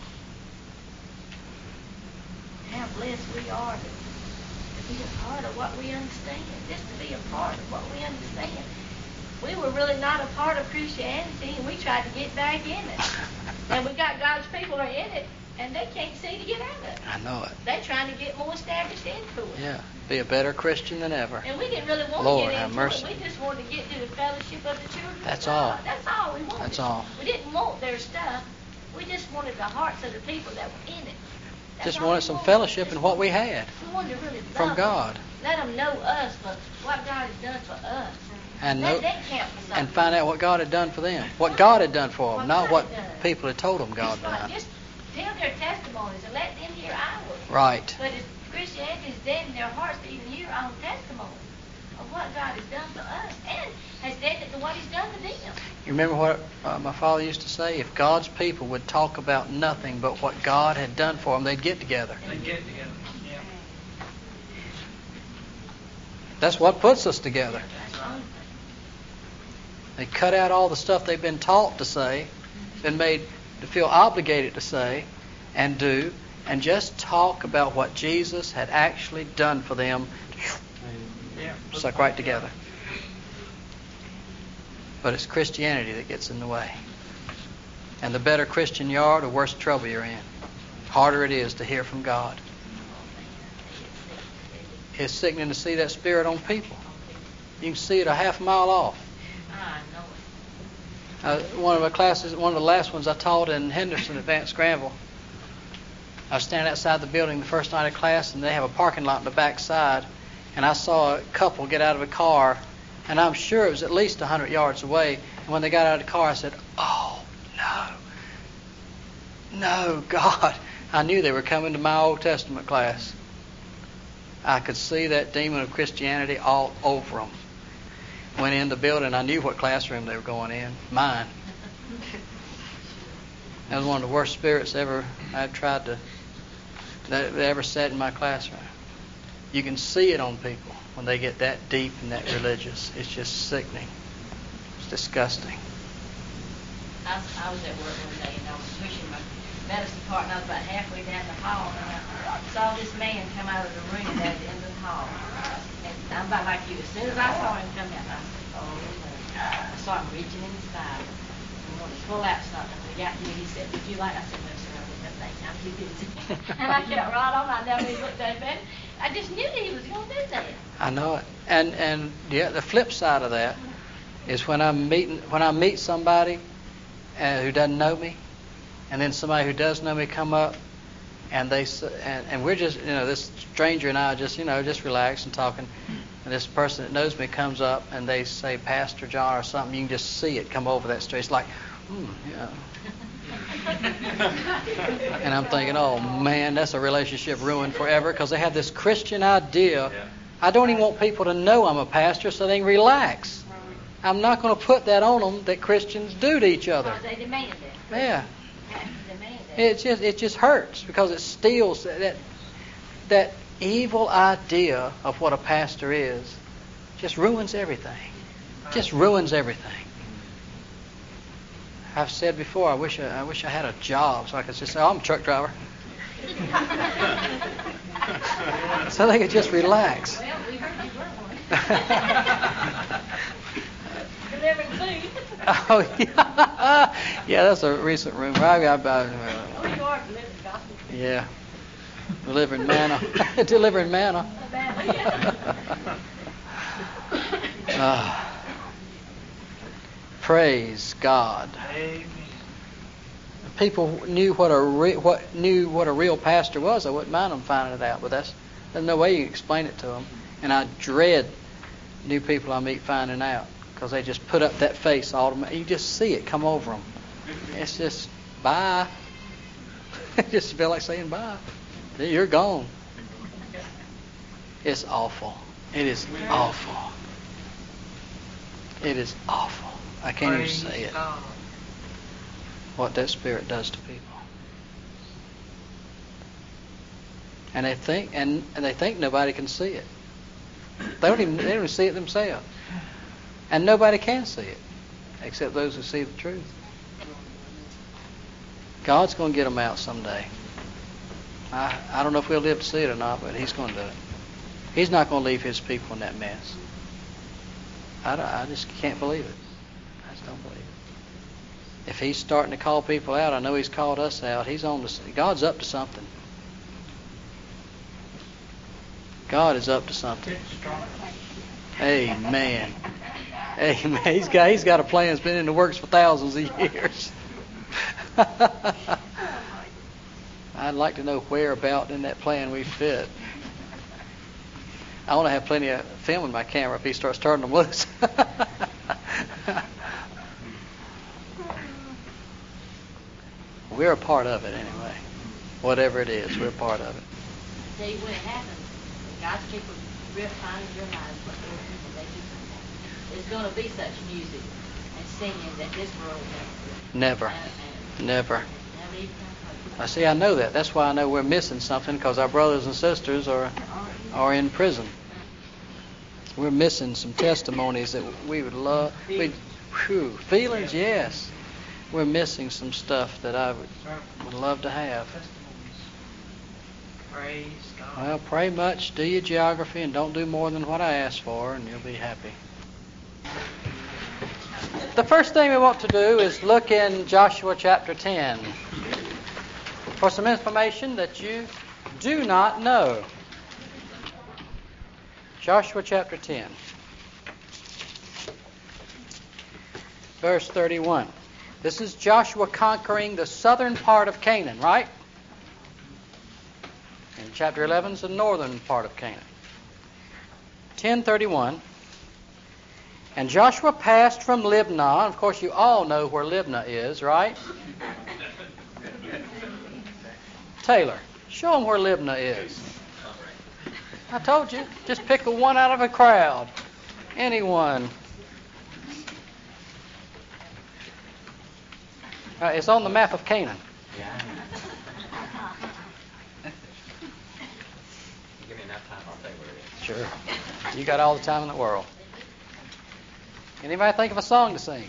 How blessed we are to, to be a part of what we understand. Just to be a part of what we understand. We were really not a part of Christianity, and we tried to get back in it. And we got God's people are in it, and they can't seem to get out of it. I know it. They're trying to get more established into it. Yeah, be a better Christian than ever. And we didn't really want Lord, to get have into mercy. it. We just wanted to get to the fellowship of the children That's of God. all. That's all we wanted. That's all. We didn't want their stuff. We just wanted the hearts of the people that were in it. That's Just all wanted we some wanted. fellowship Just in what we wanted- had We wanted to really love from them. God. Let them know us for what God has done for us. and Let know, that count for something. and find out what God had done for them, what God had done for them, What not God what had done. people had told them God Just, like, done. just tell their testimonies and let them hear ours. Right. But if Christianity is dead in their hearts to even hear our own testimony of what God has done for us and has dead to what He's done for them. You remember what uh, my father used to say? If God's people would talk about nothing but what God had done for them, they'd get together. They get together. Yeah. That's what puts us together. That's the only thing. They cut out all the stuff they've been taught to say, been made to feel obligated to say and do, and just talk about what Jesus had actually done for them. Yeah. Suck right together. But it's Christianity that gets in the way. And the better Christian you are, the worse trouble you're in. Harder it is to hear from God. It's sickening to see that spirit on people. You can see it a half mile off. I know it. Uh, one of my classes, one of the last ones I taught in Henderson, Advanced Granville, I was standing outside the building the first night of class, and they have a parking lot in the back side, and I saw a couple get out of a car, and I'm sure it was at least one hundred yards away. And when they got out of the car, I said, "Oh, no. No, God." I knew they were coming to my Old Testament class. I could see that demon of Christianity all over them. Went in the building, I knew what classroom they were going in. Mine. That was one of the worst spirits ever I've tried to that ever sat in my classroom. You can see it on people when they get that deep and that religious. It's just sickening. It's disgusting. I was, I was at work one day and I was pushing my medicine cart and I was about halfway down the hall and I saw this man come out of the room at the end of the hall. And I'm about like you. As soon as I saw him come out, I said, "Oh, no." I saw him reaching in his side and wanted to pull out something. When he got to me, he said, "Would you like?" I said, "No, sir, I wouldn't have thank you. I'm too busy." And I kept right on. I never even looked at him. I just knew that he was going to do that. I know it. And and yeah, the flip side of that is when I'm meeting when I meet somebody uh, who doesn't know me, and then somebody who does know me come up, and they and, and we're just you know this stranger and I just you know just relaxed and talking, and this person that knows me comes up and they say Pastor John or something. You can just see it come over that street. It's like, hmm, yeah. And I'm thinking, oh man, that's a relationship ruined forever because they have this Christian idea. Yeah. I don't even want people to know I'm a pastor so they can relax. I'm not going to put that on them that Christians do to each other. Because they demand it. Yeah. They demand it. It just it just hurts because it steals that that evil idea of what a pastor is. Just ruins everything. Just ruins everything. I've said before, I wish I, I wish I had a job so I could just say, "Oh, I'm a truck driver," so they could just relax. Well, we heard you were one. Delivering food. Oh yeah, yeah. That's a recent rumor. I, I, I, Oh, you are delivering gospel. yeah, delivering manna, delivering manna. Ah. Praise God. Amen. If people knew what a re- what knew what a real pastor was, I wouldn't mind them finding it out. But that's there's no way you can explain it to them. And I dread new people I meet finding out because they just put up that face automatically. You just see it come over them. It's just bye. It just feel like saying bye. You're gone. It's awful. It is awful. It is awful. I can't even say it. What that spirit does to people. And they think and, and they think nobody can see it. They don't even they don't even see it themselves. And nobody can see it except those who see the truth. God's going to get them out someday. I, I don't know if we'll live to see it or not, but He's going to do it. He's not going to leave His people in that mess. I, don't, I just can't believe it. I just don't believe it. If He's starting to call people out, I know He's called us out. He's on to, God's up to something. God is up to something. Amen. Amen. He's got He's got a plan that's been in the works for thousands of years. I'd like to know where about in that plan we fit. I want to have plenty of film in my camera if He starts turning them loose. We're a part of it anyway. Whatever it is, we're a part of it. I tell you when it happens, when God's people real find and realize what they're doing, they do something. There's going to be such music and singing that this world never. Never. And, and Never. never even comes close. I see. I know that. That's why I know we're missing something because our brothers and sisters are are in prison. We're missing some testimonies that we would love. We, whew, feelings, yes. We're missing some stuff that I would, would love to have. Praise God. Well, pray much, do your geography, and don't do more than what I asked for, and you'll be happy. The first thing we want to do is look in Joshua chapter ten for some information that you do not know. Joshua chapter ten, verse thirty-one. This is Joshua conquering the southern part of Canaan, right? And chapter eleven is the northern part of Canaan. ten thirty-one. And Joshua passed from Libnah. Of course, you all know where Libnah is, right? Taylor, show them where Libnah is. I told you, just pick a one out of a crowd. Anyone. Uh, it's on the map of Canaan. Yeah. Give me enough time, I'll tell you where it is. Sure. You got all the time in the world. Anybody think of a song to sing?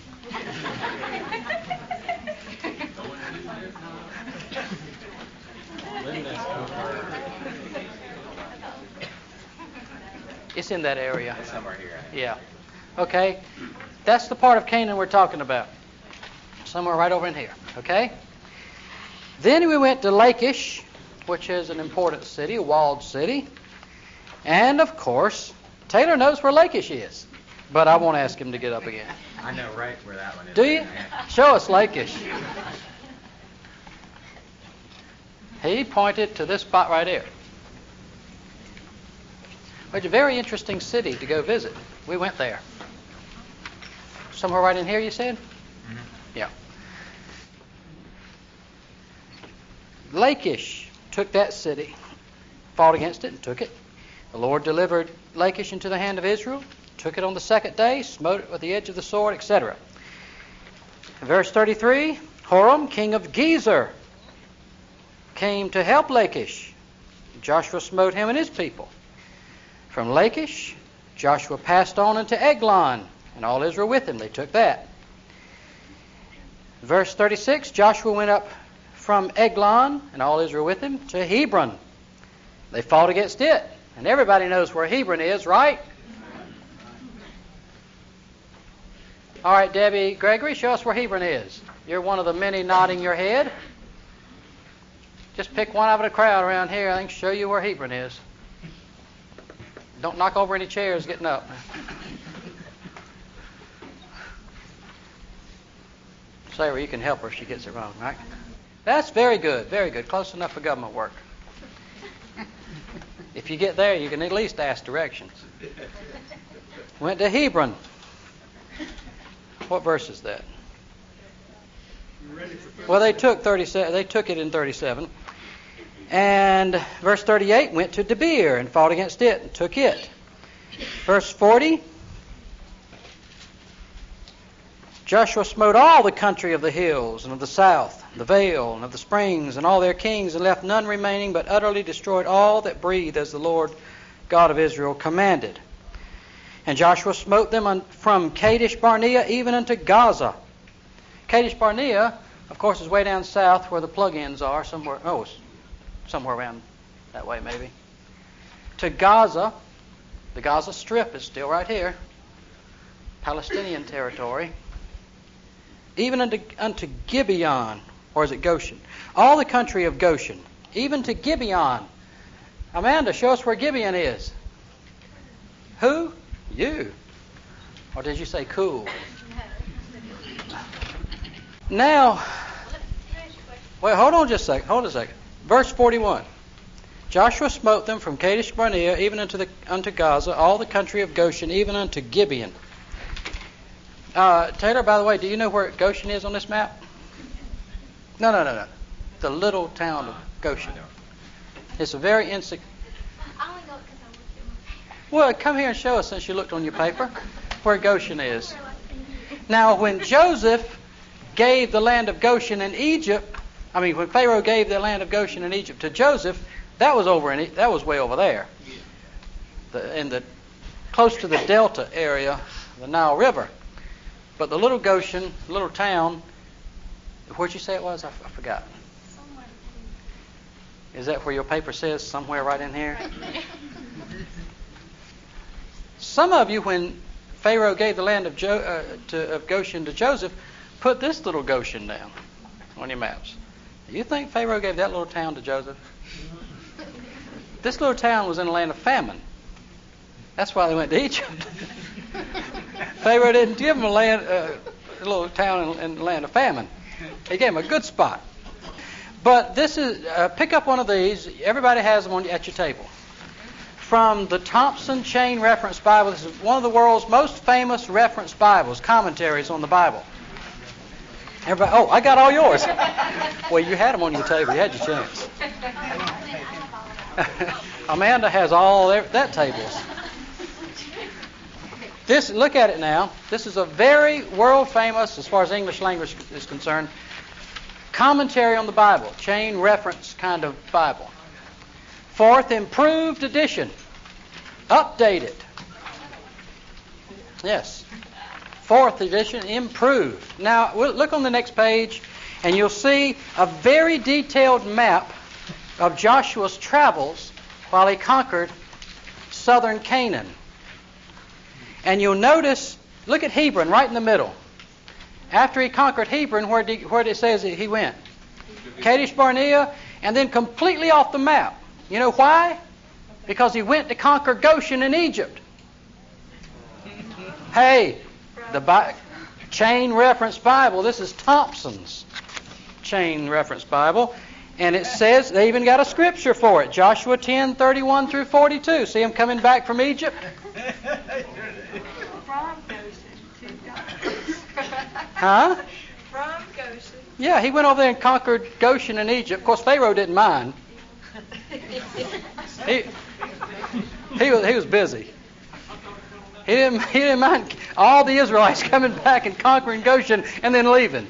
It's in that area. It's somewhere here. Yeah. Okay. That's the part of Canaan we're talking about. Somewhere right over in here. Okay? Then we went to Lachish, which is an important city, a walled city. And, of course, Taylor knows where Lachish is. But I won't ask him to get up again. I know right where that one is. Do you? Show us Lachish. He pointed to this spot right here. It's a very interesting city to go visit. We went there. Somewhere right in here, you said? Mm-hmm. Yeah. Lachish took that city, fought against it, and took it. The Lord delivered Lachish into the hand of Israel, took it on the second day, smote it with the edge of the sword, et cetera. Verse thirty-three, Horam, king of Gezer, came to help Lachish. Joshua smote him and his people. From Lachish, Joshua passed on into Eglon, and all Israel with him. They took that. Verse thirty-six, Joshua went up from Eglon, and all Israel with him, to Hebron. They fought against it. And everybody knows where Hebron is, right? All right, Debbie Gregory, show us where Hebron is. You're one of the many nodding your head. Just pick one out of the crowd around here, I think, show you where Hebron is. Don't knock over any chairs getting up. Sarah, you can help her if she gets it wrong, right? That's very good, very good. Close enough for government work. If you get there, you can at least ask directions. Went to Hebron. What verse is that? Well, they took thirty-seven. They took it in thirty-seven. And verse thirty-eight went to Debir and fought against it and took it. Verse forty. Joshua smote all the country of the hills and of the south, the vale and of the springs, and all their kings, and left none remaining, but utterly destroyed all that breathe, as the Lord God of Israel commanded. And Joshua smote them from Kadesh Barnea even unto Gaza. Kadesh Barnea, of course, is way down south where the plug-ins are, somewhere, oh, somewhere around that way maybe. To Gaza, the Gaza Strip is still right here, Palestinian territory. Even unto, unto Gibeon, or is it Goshen? All the country of Goshen, even to Gibeon. Amanda, show us where Gibeon is. Who? You. Or did you say cool? Now, wait, hold on just a second. Hold a second. Verse forty-one. Joshua smote them from Kadesh Barnea, even unto, the, unto Gaza, all the country of Goshen, even unto Gibeon. Uh, Taylor, by the way, do you know where Goshen is on this map? No, no, no, no. The little town of Goshen. It's a very insignificant. I only go because I looked at my paper. Well, come here and show us, since you looked on your paper, where Goshen is. Now, when Joseph gave the land of Goshen in Egypt, I mean, when Pharaoh gave the land of Goshen in Egypt to Joseph, that was over in that was way over there, the, in the close to the delta area, the Nile River. But the little Goshen, little town, where'd you say it was? I, I forgot. Somewhere. Is that where your paper says, somewhere right in here? Some of you, when Pharaoh gave the land of, jo- uh, to, of Goshen to Joseph, put this little Goshen down on your maps. Do you think Pharaoh gave that little town to Joseph? This little town was in a land of famine. That's why they went to Egypt. Pharaoh didn't give them a land, uh, a little town in, in the land of famine. He gave them a good spot. But this is, uh, pick up one of these. Everybody has them on, at your table. From the Thompson Chain Reference Bible. This is one of the world's most famous reference Bibles, commentaries on the Bible. Everybody, oh, I got all yours. Well, you had them on your table. You had your chance. Amanda has all their, that tables. This, look at it now. This is a very world famous, as far as English language is concerned, commentary on the Bible, chain reference kind of Bible. Fourth, improved edition, updated. Yes, fourth edition, improved. Now, we'll look on the next page, and you'll see a very detailed map of Joshua's travels while he conquered southern Canaan. And you'll notice, look at Hebron right in the middle. After he conquered Hebron, where did, where did it say he went? Kadesh Barnea, and then completely off the map. You know why? Because he went to conquer Goshen in Egypt. Hey, the Bi- Chain Reference Bible, this is Thompson's Chain Reference Bible. And it says, they even got a scripture for it. Joshua ten, thirty-one through forty-two. See him coming back from Egypt? From Goshen to Huh? From Goshen. Yeah, he went over there and conquered Goshen in Egypt. Of course, Pharaoh didn't mind. He, he, was, he was busy. He didn't, he didn't mind all the Israelites coming back and conquering Goshen and then leaving.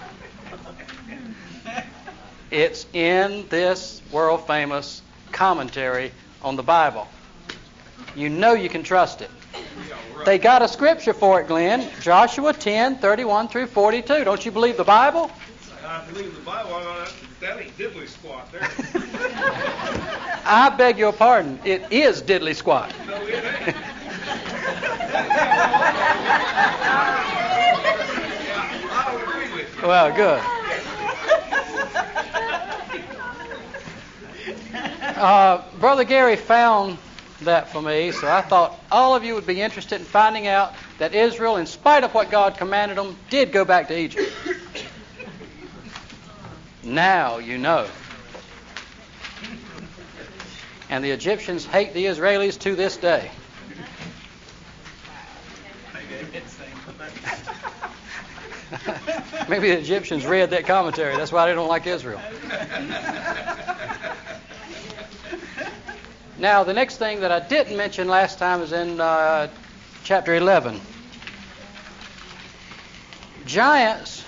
It's in this world-famous commentary on the Bible. You know you can trust it. They got a scripture for it, Glenn. Joshua ten, thirty-one through forty-two. Don't you believe the Bible? I believe the Bible. That ain't diddly squat there. I beg your pardon. It is diddly squat. No, it ain't. Yeah, I would agree with you. Well, good. Uh, Brother Gary found that for me, so I thought all of you would be interested in finding out that Israel, in spite of what God commanded them, did go back to Egypt. Now you know. And the Egyptians hate the Israelis to this day. Maybe the Egyptians read that commentary. That's why they don't like Israel. Now, the next thing that I didn't mention last time is in uh, chapter eleven. Giants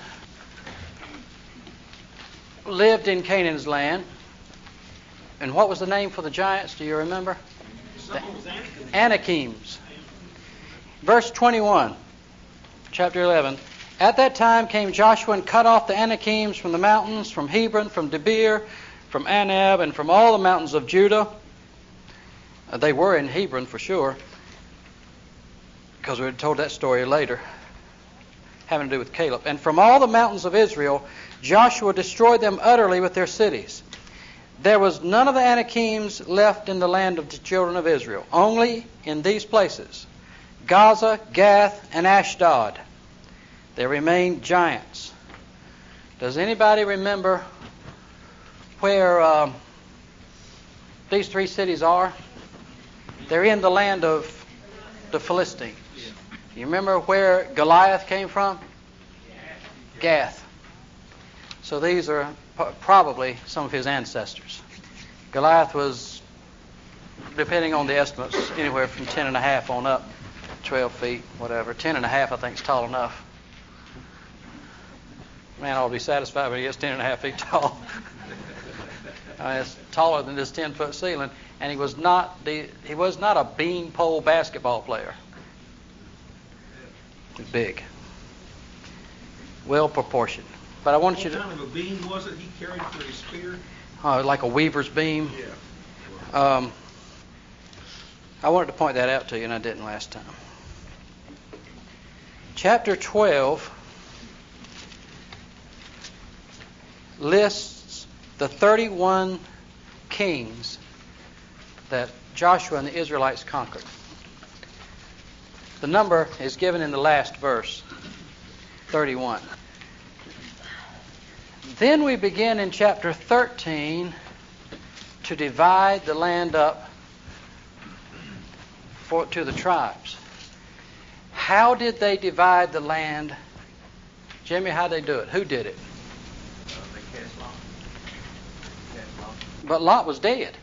lived in Canaan's land. And what was the name for the giants? Do you remember? The Anakims. Verse twenty-one, chapter eleven. At that time came Joshua and cut off the Anakims from the mountains, from Hebron, from Debir, from Anab, and from all the mountains of Judah. Uh, they were in Hebron for sure, because we were told that story later, having to do with Caleb. And from all the mountains of Israel, Joshua destroyed them utterly with their cities. There was none of the Anakims left in the land of the children of Israel, only in these places, Gaza, Gath, and Ashdod. There remained giants. Does anybody remember where um, these three cities are? They're in the land of the Philistines. You remember where Goliath came from? Gath. So these are p- probably some of his ancestors. Goliath was, depending on the estimates, anywhere from ten and a half on up, twelve feet, whatever. Ten and a half, I think, is tall enough. Man ought to be satisfied when he gets ten and a half feet tall. I mean, it's taller than this ten-foot ceiling, and he was not the he was not a beanpole basketball player. He was big, well proportioned. But I want you to. What kind of a beam was it he carried for his spear? Oh, like a weaver's beam. Yeah. Um, I wanted to point that out to you, and I didn't last time. Chapter twelve lists the thirty-one kings that Joshua and the Israelites conquered. The number is given in the last verse, thirty-one. Then we begin in chapter thirteen to divide the land up for to the tribes. How did they divide the land? Jimmy, how did they do it? Who did it? Uh, they cast lot. Cast lot. But Lot was dead.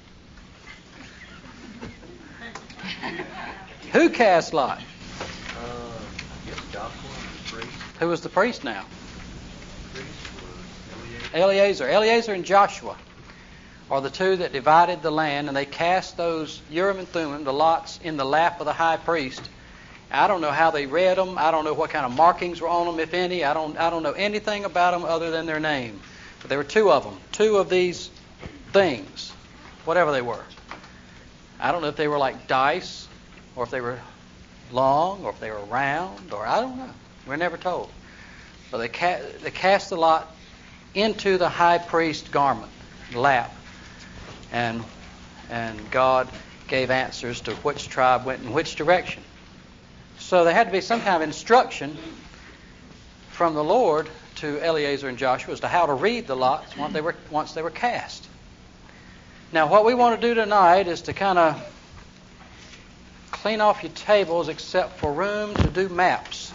Who cast Lot? Uh, I guess Joshua, the priest. Who was the priest now? The priest was Eleazar. Eleazar. Eleazar and Joshua are the two that divided the land, and they cast those Urim and Thummim, the lots, in the lap of the high priest. I don't know how they read them. I don't know what kind of markings were on them, if any. I don't. I don't know anything about them other than their name. But there were two of them, two of these things, whatever they were. I don't know if they were like dice, or if they were long, or if they were round, or I don't know. We're never told. But they ca- they cast the lot into the high priest garment, lap, and and God gave answers to which tribe went in which direction. So there had to be some kind of instruction from the Lord to Eleazar and Joshua as to how to read the lots once they were once they were cast. Now, what we want to do tonight is to kind of clean off your tables except for room to do maps.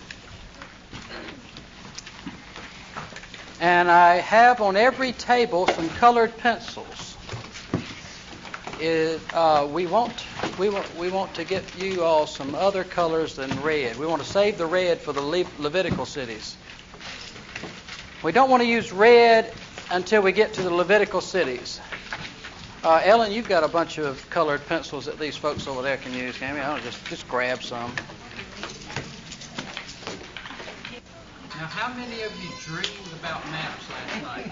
And I have on every table some colored pencils. It, uh, we want we want we want to get you all some other colors than red. We want to save the red for the Le- Levitical cities. We don't want to use red until we get to the Levitical cities. Uh, Ellen, you've got a bunch of colored pencils that these folks over there can use. Can you? I'll just just grab some. Now, how many of you dreamed about maps last night?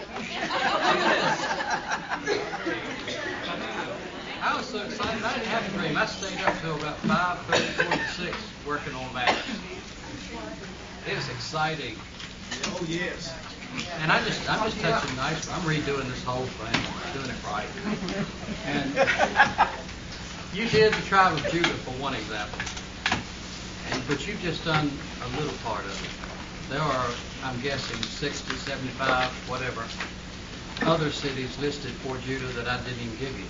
I was so excited. I didn't have a dream. I stayed up till about five thirty, forty-six working on maps. It was exciting. Oh, yes. And I just, I'm just touching nice. I'm redoing this whole thing, doing it right. And you did the tribe of Judah for one example, and but you've just done a little part of it. There are, I'm guessing, sixty, seventy-five, whatever, other cities listed for Judah that I didn't even give you.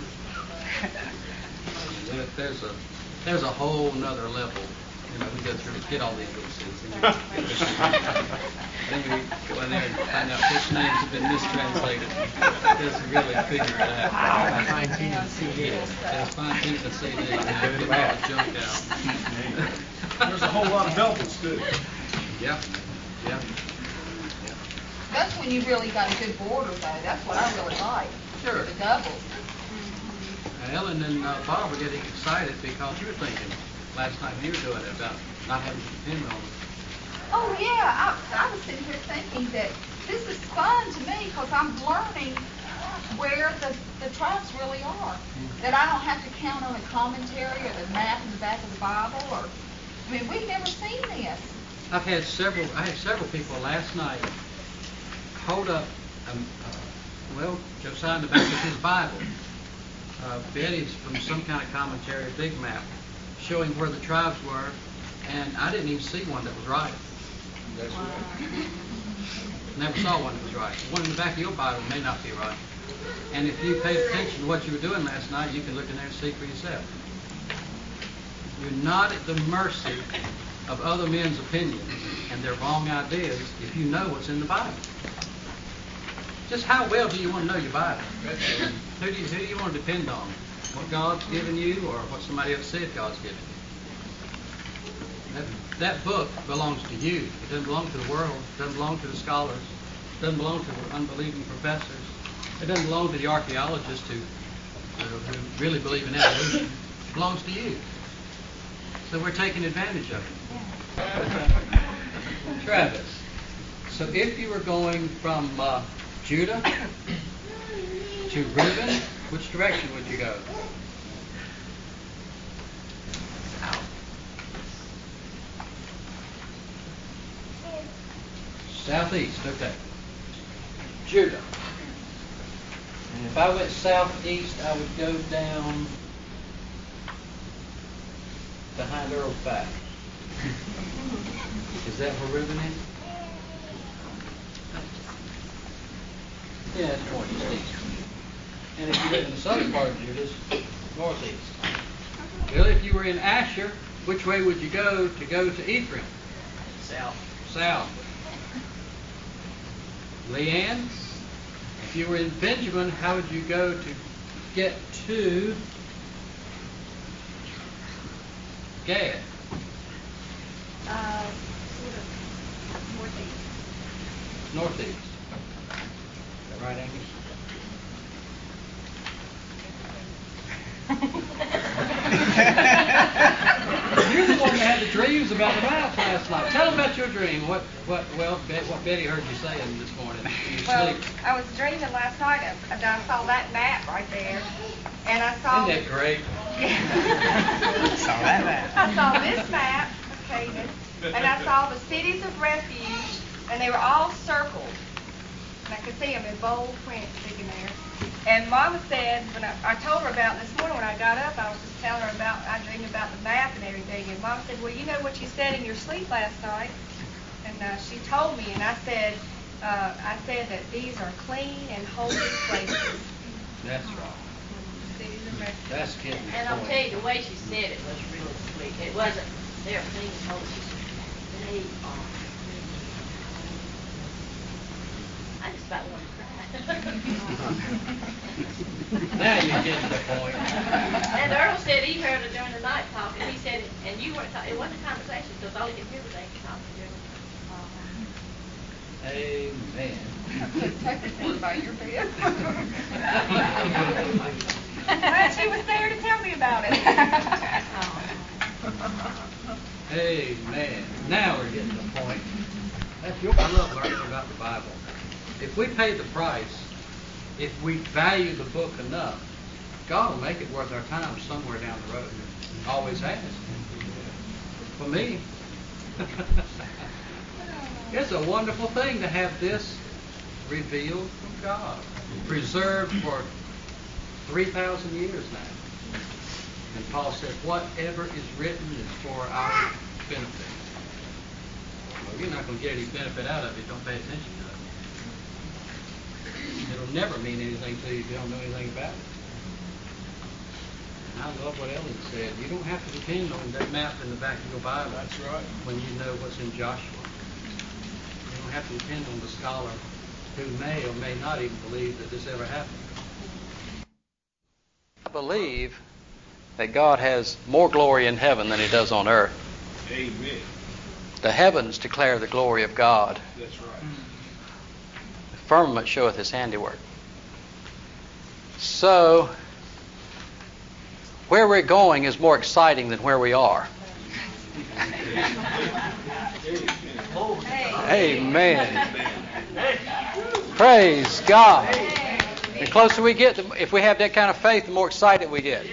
There- There's a there's a whole nother level. You know, we go through and get all these little cities. Then we go in there and find out which names have been mistranslated. Just really figure it out. Fine-tuning the C D. Yeah, fine-tuning the C D. Get all the junk out. There's a whole lot of doubles, too. Yeah, yeah. That's when you really got a good border, though. That's what I really like. Sure. The doubles. And Ellen and uh, Bob were getting excited because you were thinking last night when you were doing it about not having to depend on it. Oh, yeah. I, I was sitting here thinking that this is fun to me because I'm learning where the, the tribes really are. That I don't have to count on a commentary or the map in the back of the Bible. Or I mean, we've never seen this. I've had several. I had several people last night hold up. Um, uh, well, Josiah in the back of his Bible. Uh, Betty's from some kind of commentary, a big map, showing where the tribes were, and I didn't even see one that was right. That's right. Never saw one that was right. The one in the back of your Bible may not be right. And if you paid attention to what you were doing last night, you can look in there and see for yourself. You're not at the mercy of other men's opinions and their wrong ideas if you know what's in the Bible. Just how well do you want to know your Bible? Who do you, who do you want to depend on? What God's given you or what somebody else said God's given you? That, that book belongs to you. It doesn't belong to the world. It doesn't belong to the scholars. It doesn't belong to the unbelieving professors. It doesn't belong to the archaeologists who, who really believe in evolution. It belongs to you. So we're taking advantage of it. Travis, so if you were going from uh, Judah to Reuben, which direction would you go? Southeast, okay. Judah. And if I went southeast, I would go down behind Earl's back. Is that where Reuben is? Yeah, it's northeast. And if you live in the southern part of Judah, it's northeast. Well, if you were in Asher, which way would you go to go to Ephraim? South. South. Leanne, if you were in Benjamin, how would you go to get to Gad? Uh, sort of northeast. Northeast. Is that right, Amy? You're the one that had the dreams about the mouth last night. Tell them about your dream. What, what, well, Bet- what Betty heard you saying this morning. You Well, sleep. I was dreaming last night, and I saw that map right there, and I saw. Isn't that great? Saw that map. I saw this map of Canaan, and I saw the cities of refuge, and they were all circled. And I could see them in bold print sticking there. And Mama said, when I, I told her about this morning when I got up, I was just telling her about, I dreamed about the map and everything. And Mama said, well, you know what you said in your sleep last night? And uh, she told me, and I said, uh, I said that these are clean and holy places. That's right. Cities of refuge. That's getting the And I'll point. tell you, the way she said it was really sweet. It wasn't, they're clean and holy. She said, they are clean. I just about want to cry. Now you're getting the point. And Earl said he heard her during the night talking. He said, and you weren't talking, it wasn't a conversation, because all he could hear was they talking during the night. Amen. Take the word by your bed. Well, she was there to tell me about it. Amen. Now we're getting the point. That's your, I love learning about the Bible. If we pay the price, if we value the book enough, God will make it worth our time somewhere down the road. Always has. For me. It's a wonderful thing to have this revealed from God, preserved for three thousand years now. And Paul said, whatever is written is for our benefit. Well, you're not going to get any benefit out of it. Don't pay attention to it. It'll never mean anything to you if you don't know anything about it. And I love what Ellen said. You don't have to depend on that map in the back of your Bible. That's right. When you know what's in Joshua. You don't have to depend on the scholar who may or may not even believe that this ever happened. I believe that God has more glory in heaven than he does on earth. Amen. The heavens declare the glory of God. That's right. The firmament showeth his handiwork. So, where we're going is more exciting than where we are. Amen. Praise God. The closer we get, if we have that kind of faith, the more excited we get.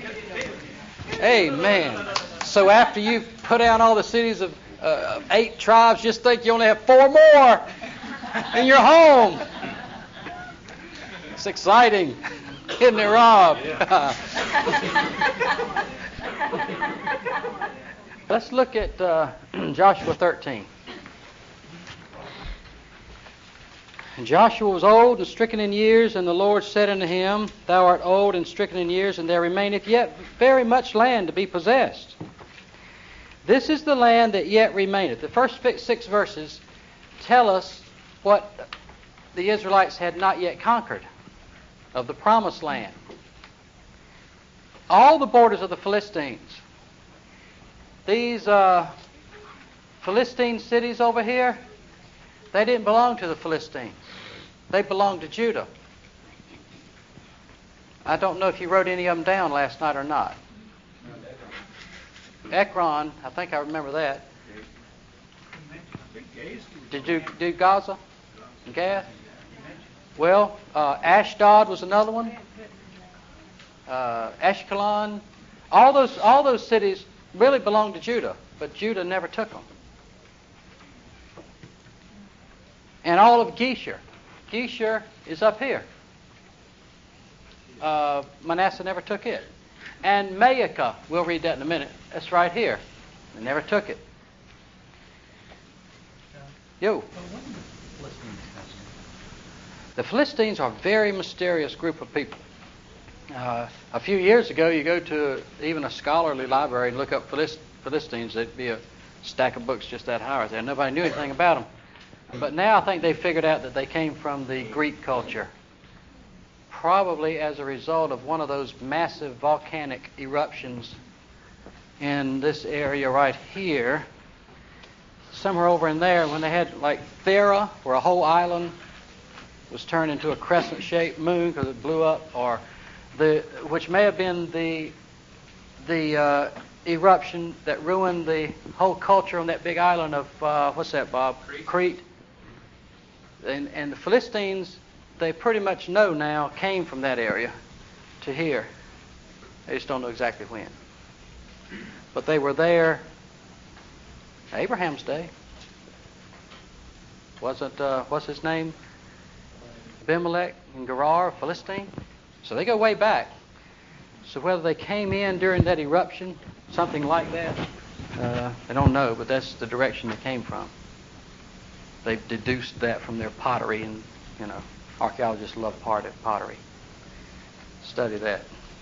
Amen. So after you've put out all the cities of uh, eight tribes, just think you only have four more in your home. It's exciting, isn't it, Rob? Let's look at uh, Joshua thirteen. And Joshua was old and stricken in years, and the Lord said unto him, Thou art old and stricken in years, and there remaineth yet very much land to be possessed. This is the land that yet remaineth. The first six verses tell us what the Israelites had not yet conquered of the promised land. All the borders of the Philistines. These uh, Philistine cities over here, they didn't belong to the Philistines. They belonged to Judah. I don't know if you wrote any of them down last night or not. Ekron, I think I remember that. Did you do Gaza? Gath? Well, uh, Ashdod was another one. Uh, Ashkelon. All those, all those cities really belonged to Judah, but Judah never took them. And all of Geshur. Geshur is up here. Uh, Manasseh never took it. And Maacah, we'll read that in a minute. That's right here. They never took it. Yo. The Philistines are a very mysterious group of people. Uh, a few years ago, you go to even a scholarly library and look up Philist- Philistines, there'd be a stack of books just that high right there. Nobody knew anything about them. But now I think they figured out that they came from the Greek culture, probably as a result of one of those massive volcanic eruptions in this area right here. Somewhere over in there, when they had like Thera, where a whole island was turned into a crescent-shaped moon because it blew up, or the which may have been the the uh, eruption that ruined the whole culture on that big island of uh, what's that, Bob? Crete. Crete. And, and the Philistines, they pretty much know now, came from that area to here. They just don't know exactly when. But they were there Abraham's day. Wasn't, uh, what's his name? Abimelech and Gerar, Philistine. So they go way back. So whether they came in during that eruption, something like that, uh, I don't know, but that's the direction they came from. They've deduced that from their pottery, and, you know, archaeologists love part pottery. Study that.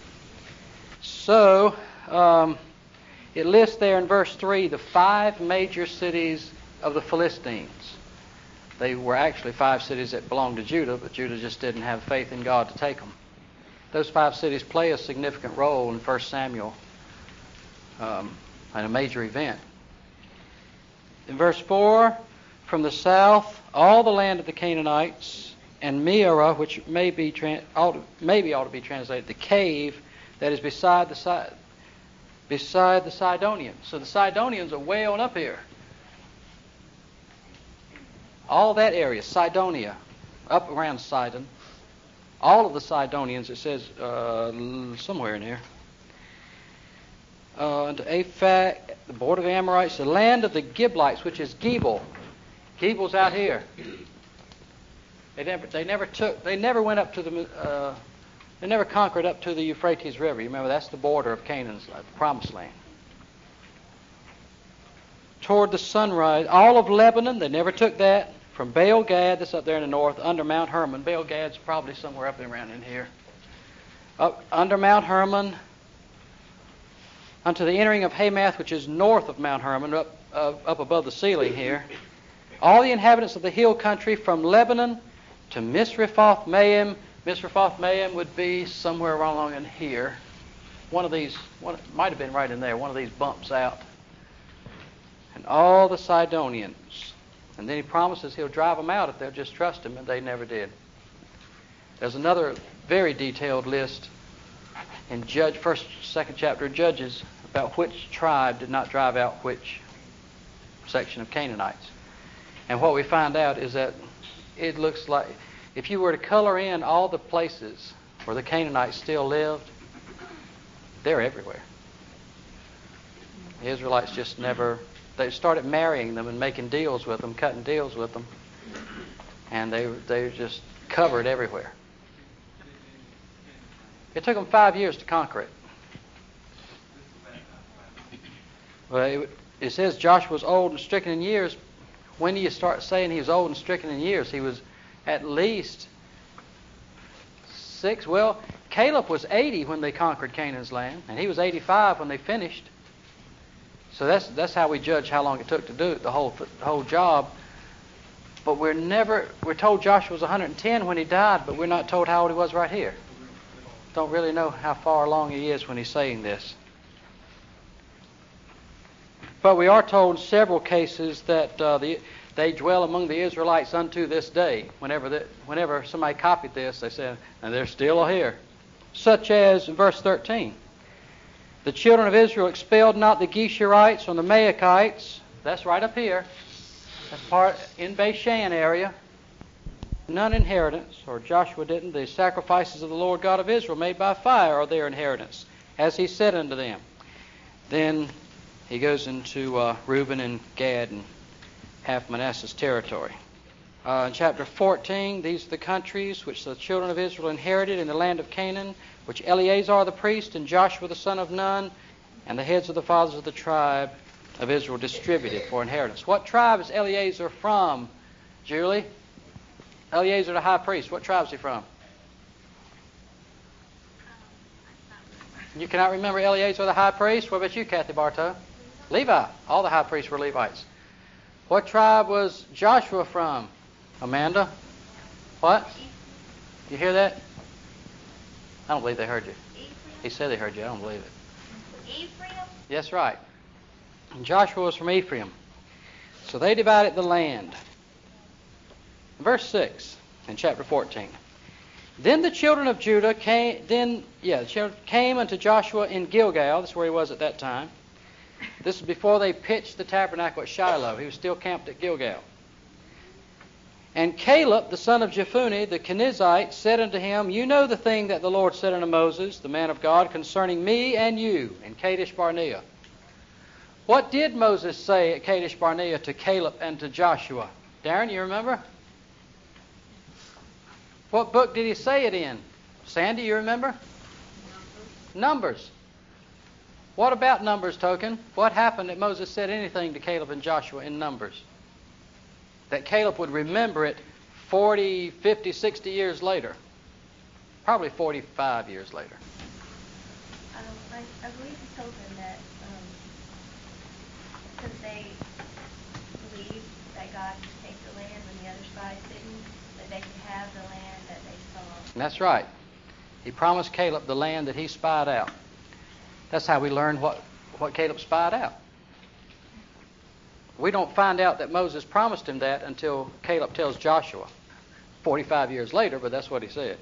So, um, it lists there in verse three the five major cities of the Philistines. They were actually five cities that belonged to Judah, but Judah just didn't have faith in God to take them. Those five cities play a significant role in First Samuel, um, and a major event. In verse four, from the south, all the land of the Canaanites, and Mearah, which may be tran- ought to, maybe ought to be translated the cave that is beside the si- beside the Sidonians. So the Sidonians are way on up here. All that area, Sidonia, up around Sidon. All of the Sidonians, it says uh, somewhere in here. Uh, to Aphek, the border of the Amorites, the land of the Giblites, which is Gebal. Gebal's out here. They never, they never took, they never went up to the, uh, they never conquered up to the Euphrates River. You remember, that's the border of Canaan's uh, promised land. Toward the sunrise, all of Lebanon, they never took that. From Baal Gad, that's up there in the north, under Mount Hermon. Baal Gad's probably somewhere up and around in here. Up under Mount Hermon, unto the entering of Hamath, which is north of Mount Hermon, up uh, up above the ceiling here. All the inhabitants of the hill country, from Lebanon to Misrephoth Maim. Misrephoth Maim would be somewhere along in here. One of these, one might have been right in there. One of these bumps out. And all the Sidonians. And then he promises he'll drive them out if they'll just trust him, and they never did. There's another very detailed list in Judge, first, second chapter of Judges about which tribe did not drive out which section of Canaanites. And what we find out is that it looks like, if you were to color in all the places where the Canaanites still lived, they're everywhere. The Israelites just never... They started marrying them and making deals with them, cutting deals with them, and they they just covered everywhere. It took them five years to conquer it. Well, it, it says Joshua was old and stricken in years. When do you start saying he was old and stricken in years? He was at least six. Well, Caleb was eighty when they conquered Canaan's land, and he was eighty-five when they finished. So that's that's how we judge how long it took to do it, the whole the whole job. But we're never we're told Joshua was one hundred ten when he died, but we're not told how old he was right here. Don't really know how far along he is when he's saying this. But we are told in several cases that uh, the, they dwell among the Israelites unto this day. Whenever the, whenever somebody copied this, they said, and they're still here. Such as in verse thirteen. The children of Israel expelled not the Geshurites or the Maachites. That's right up here. That's part in Bashan area. None inheritance, or Joshua didn't. The sacrifices of the Lord God of Israel made by fire are their inheritance, as he said unto them. Then he goes into uh, Reuben and Gad and half Manasseh's territory. Uh, in chapter fourteen, these are the countries which the children of Israel inherited in the land of Canaan, which Eleazar the priest and Joshua the son of Nun and the heads of the fathers of the tribe of Israel distributed for inheritance. What tribe is Eleazar from, Julie? Eleazar the high priest, what tribe is he from? You cannot remember Eleazar the high priest? What about you, Kathy Bartow? Levi. All the high priests were Levites. What tribe was Joshua from? Amanda? What? You hear that? I don't believe they heard you. He said they heard you. I don't believe it. Ephraim? Yes, right. And Joshua was from Ephraim. So they divided the land. Verse six in chapter fourteen. Then the children of Judah came, then, yeah, the children came unto Joshua in Gilgal. That's where he was at that time. This is before they pitched the tabernacle at Shiloh. He was still camped at Gilgal. And Caleb, the son of Jephunneh, the Kenizzite, said unto him, You know the thing that the Lord said unto Moses, the man of God, concerning me and you in Kadesh Barnea. What did Moses say at Kadesh Barnea to Caleb and to Joshua? Darren, you remember? What book did he say it in? Sandy, you remember? Numbers. Numbers. What about Numbers, Token? What happened that Moses said anything to Caleb and Joshua in Numbers? That Caleb would remember it forty, fifty, sixty years later. Probably forty-five years later. Um, I, I believe he told them that um, since they believed that God could take the land when the other spies didn't, that they could have the land that they saw. And that's right. He promised Caleb the land that he spied out. That's how we learn what, what Caleb spied out. We don't find out that Moses promised him that until Caleb tells Joshua. forty-five years later, but that's what he said.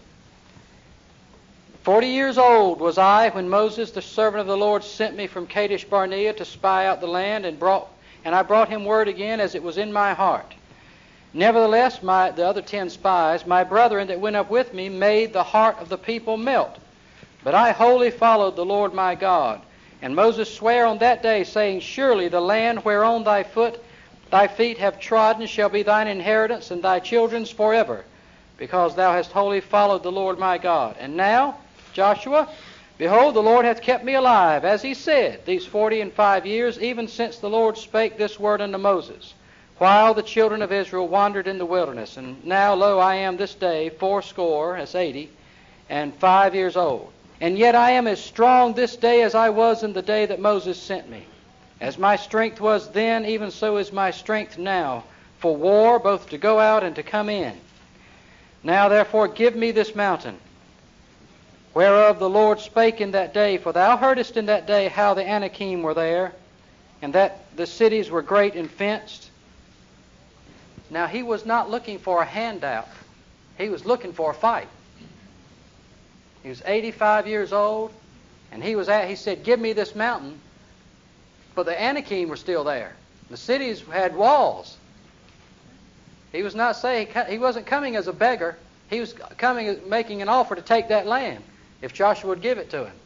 Forty years old was I when Moses, the servant of the Lord, sent me from Kadesh Barnea to spy out the land, and brought and I brought him word again as it was in my heart. Nevertheless, my the other ten spies, my brethren that went up with me, made the heart of the people melt. But I wholly followed the Lord my God. And Moses sware on that day, saying, Surely the land whereon thy foot, thy feet have trodden shall be thine inheritance and thy children's forever, because thou hast wholly followed the Lord my God. And now, Joshua, behold, the Lord hath kept me alive, as he said, these forty and five years, even since the Lord spake this word unto Moses, while the children of Israel wandered in the wilderness. And now, lo, I am this day fourscore, that's eighty, and five years old. And yet I am as strong this day as I was in the day that Moses sent me. As my strength was then, even so is my strength now, for war, both to go out and to come in. Now therefore give me this mountain, whereof the Lord spake in that day, for thou heardest in that day how the Anakim were there, and that the cities were great and fenced. Now he was not looking for a handout. He was looking for a fight. He was eighty-five years old, and he was at, he said, give me this mountain. But the Anakim were still there. The cities had walls. He was not saying, he wasn't coming as a beggar. He was coming, making an offer to take that land if Joshua would give it to him.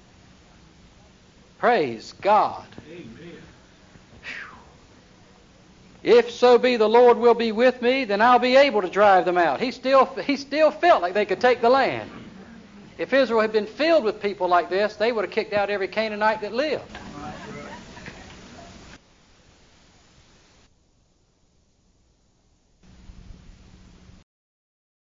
Praise God. Amen. If so be the Lord will be with me, then I'll be able to drive them out. He still, he still felt like they could take the land. If Israel had been filled with people like this, they would have kicked out every Canaanite that lived.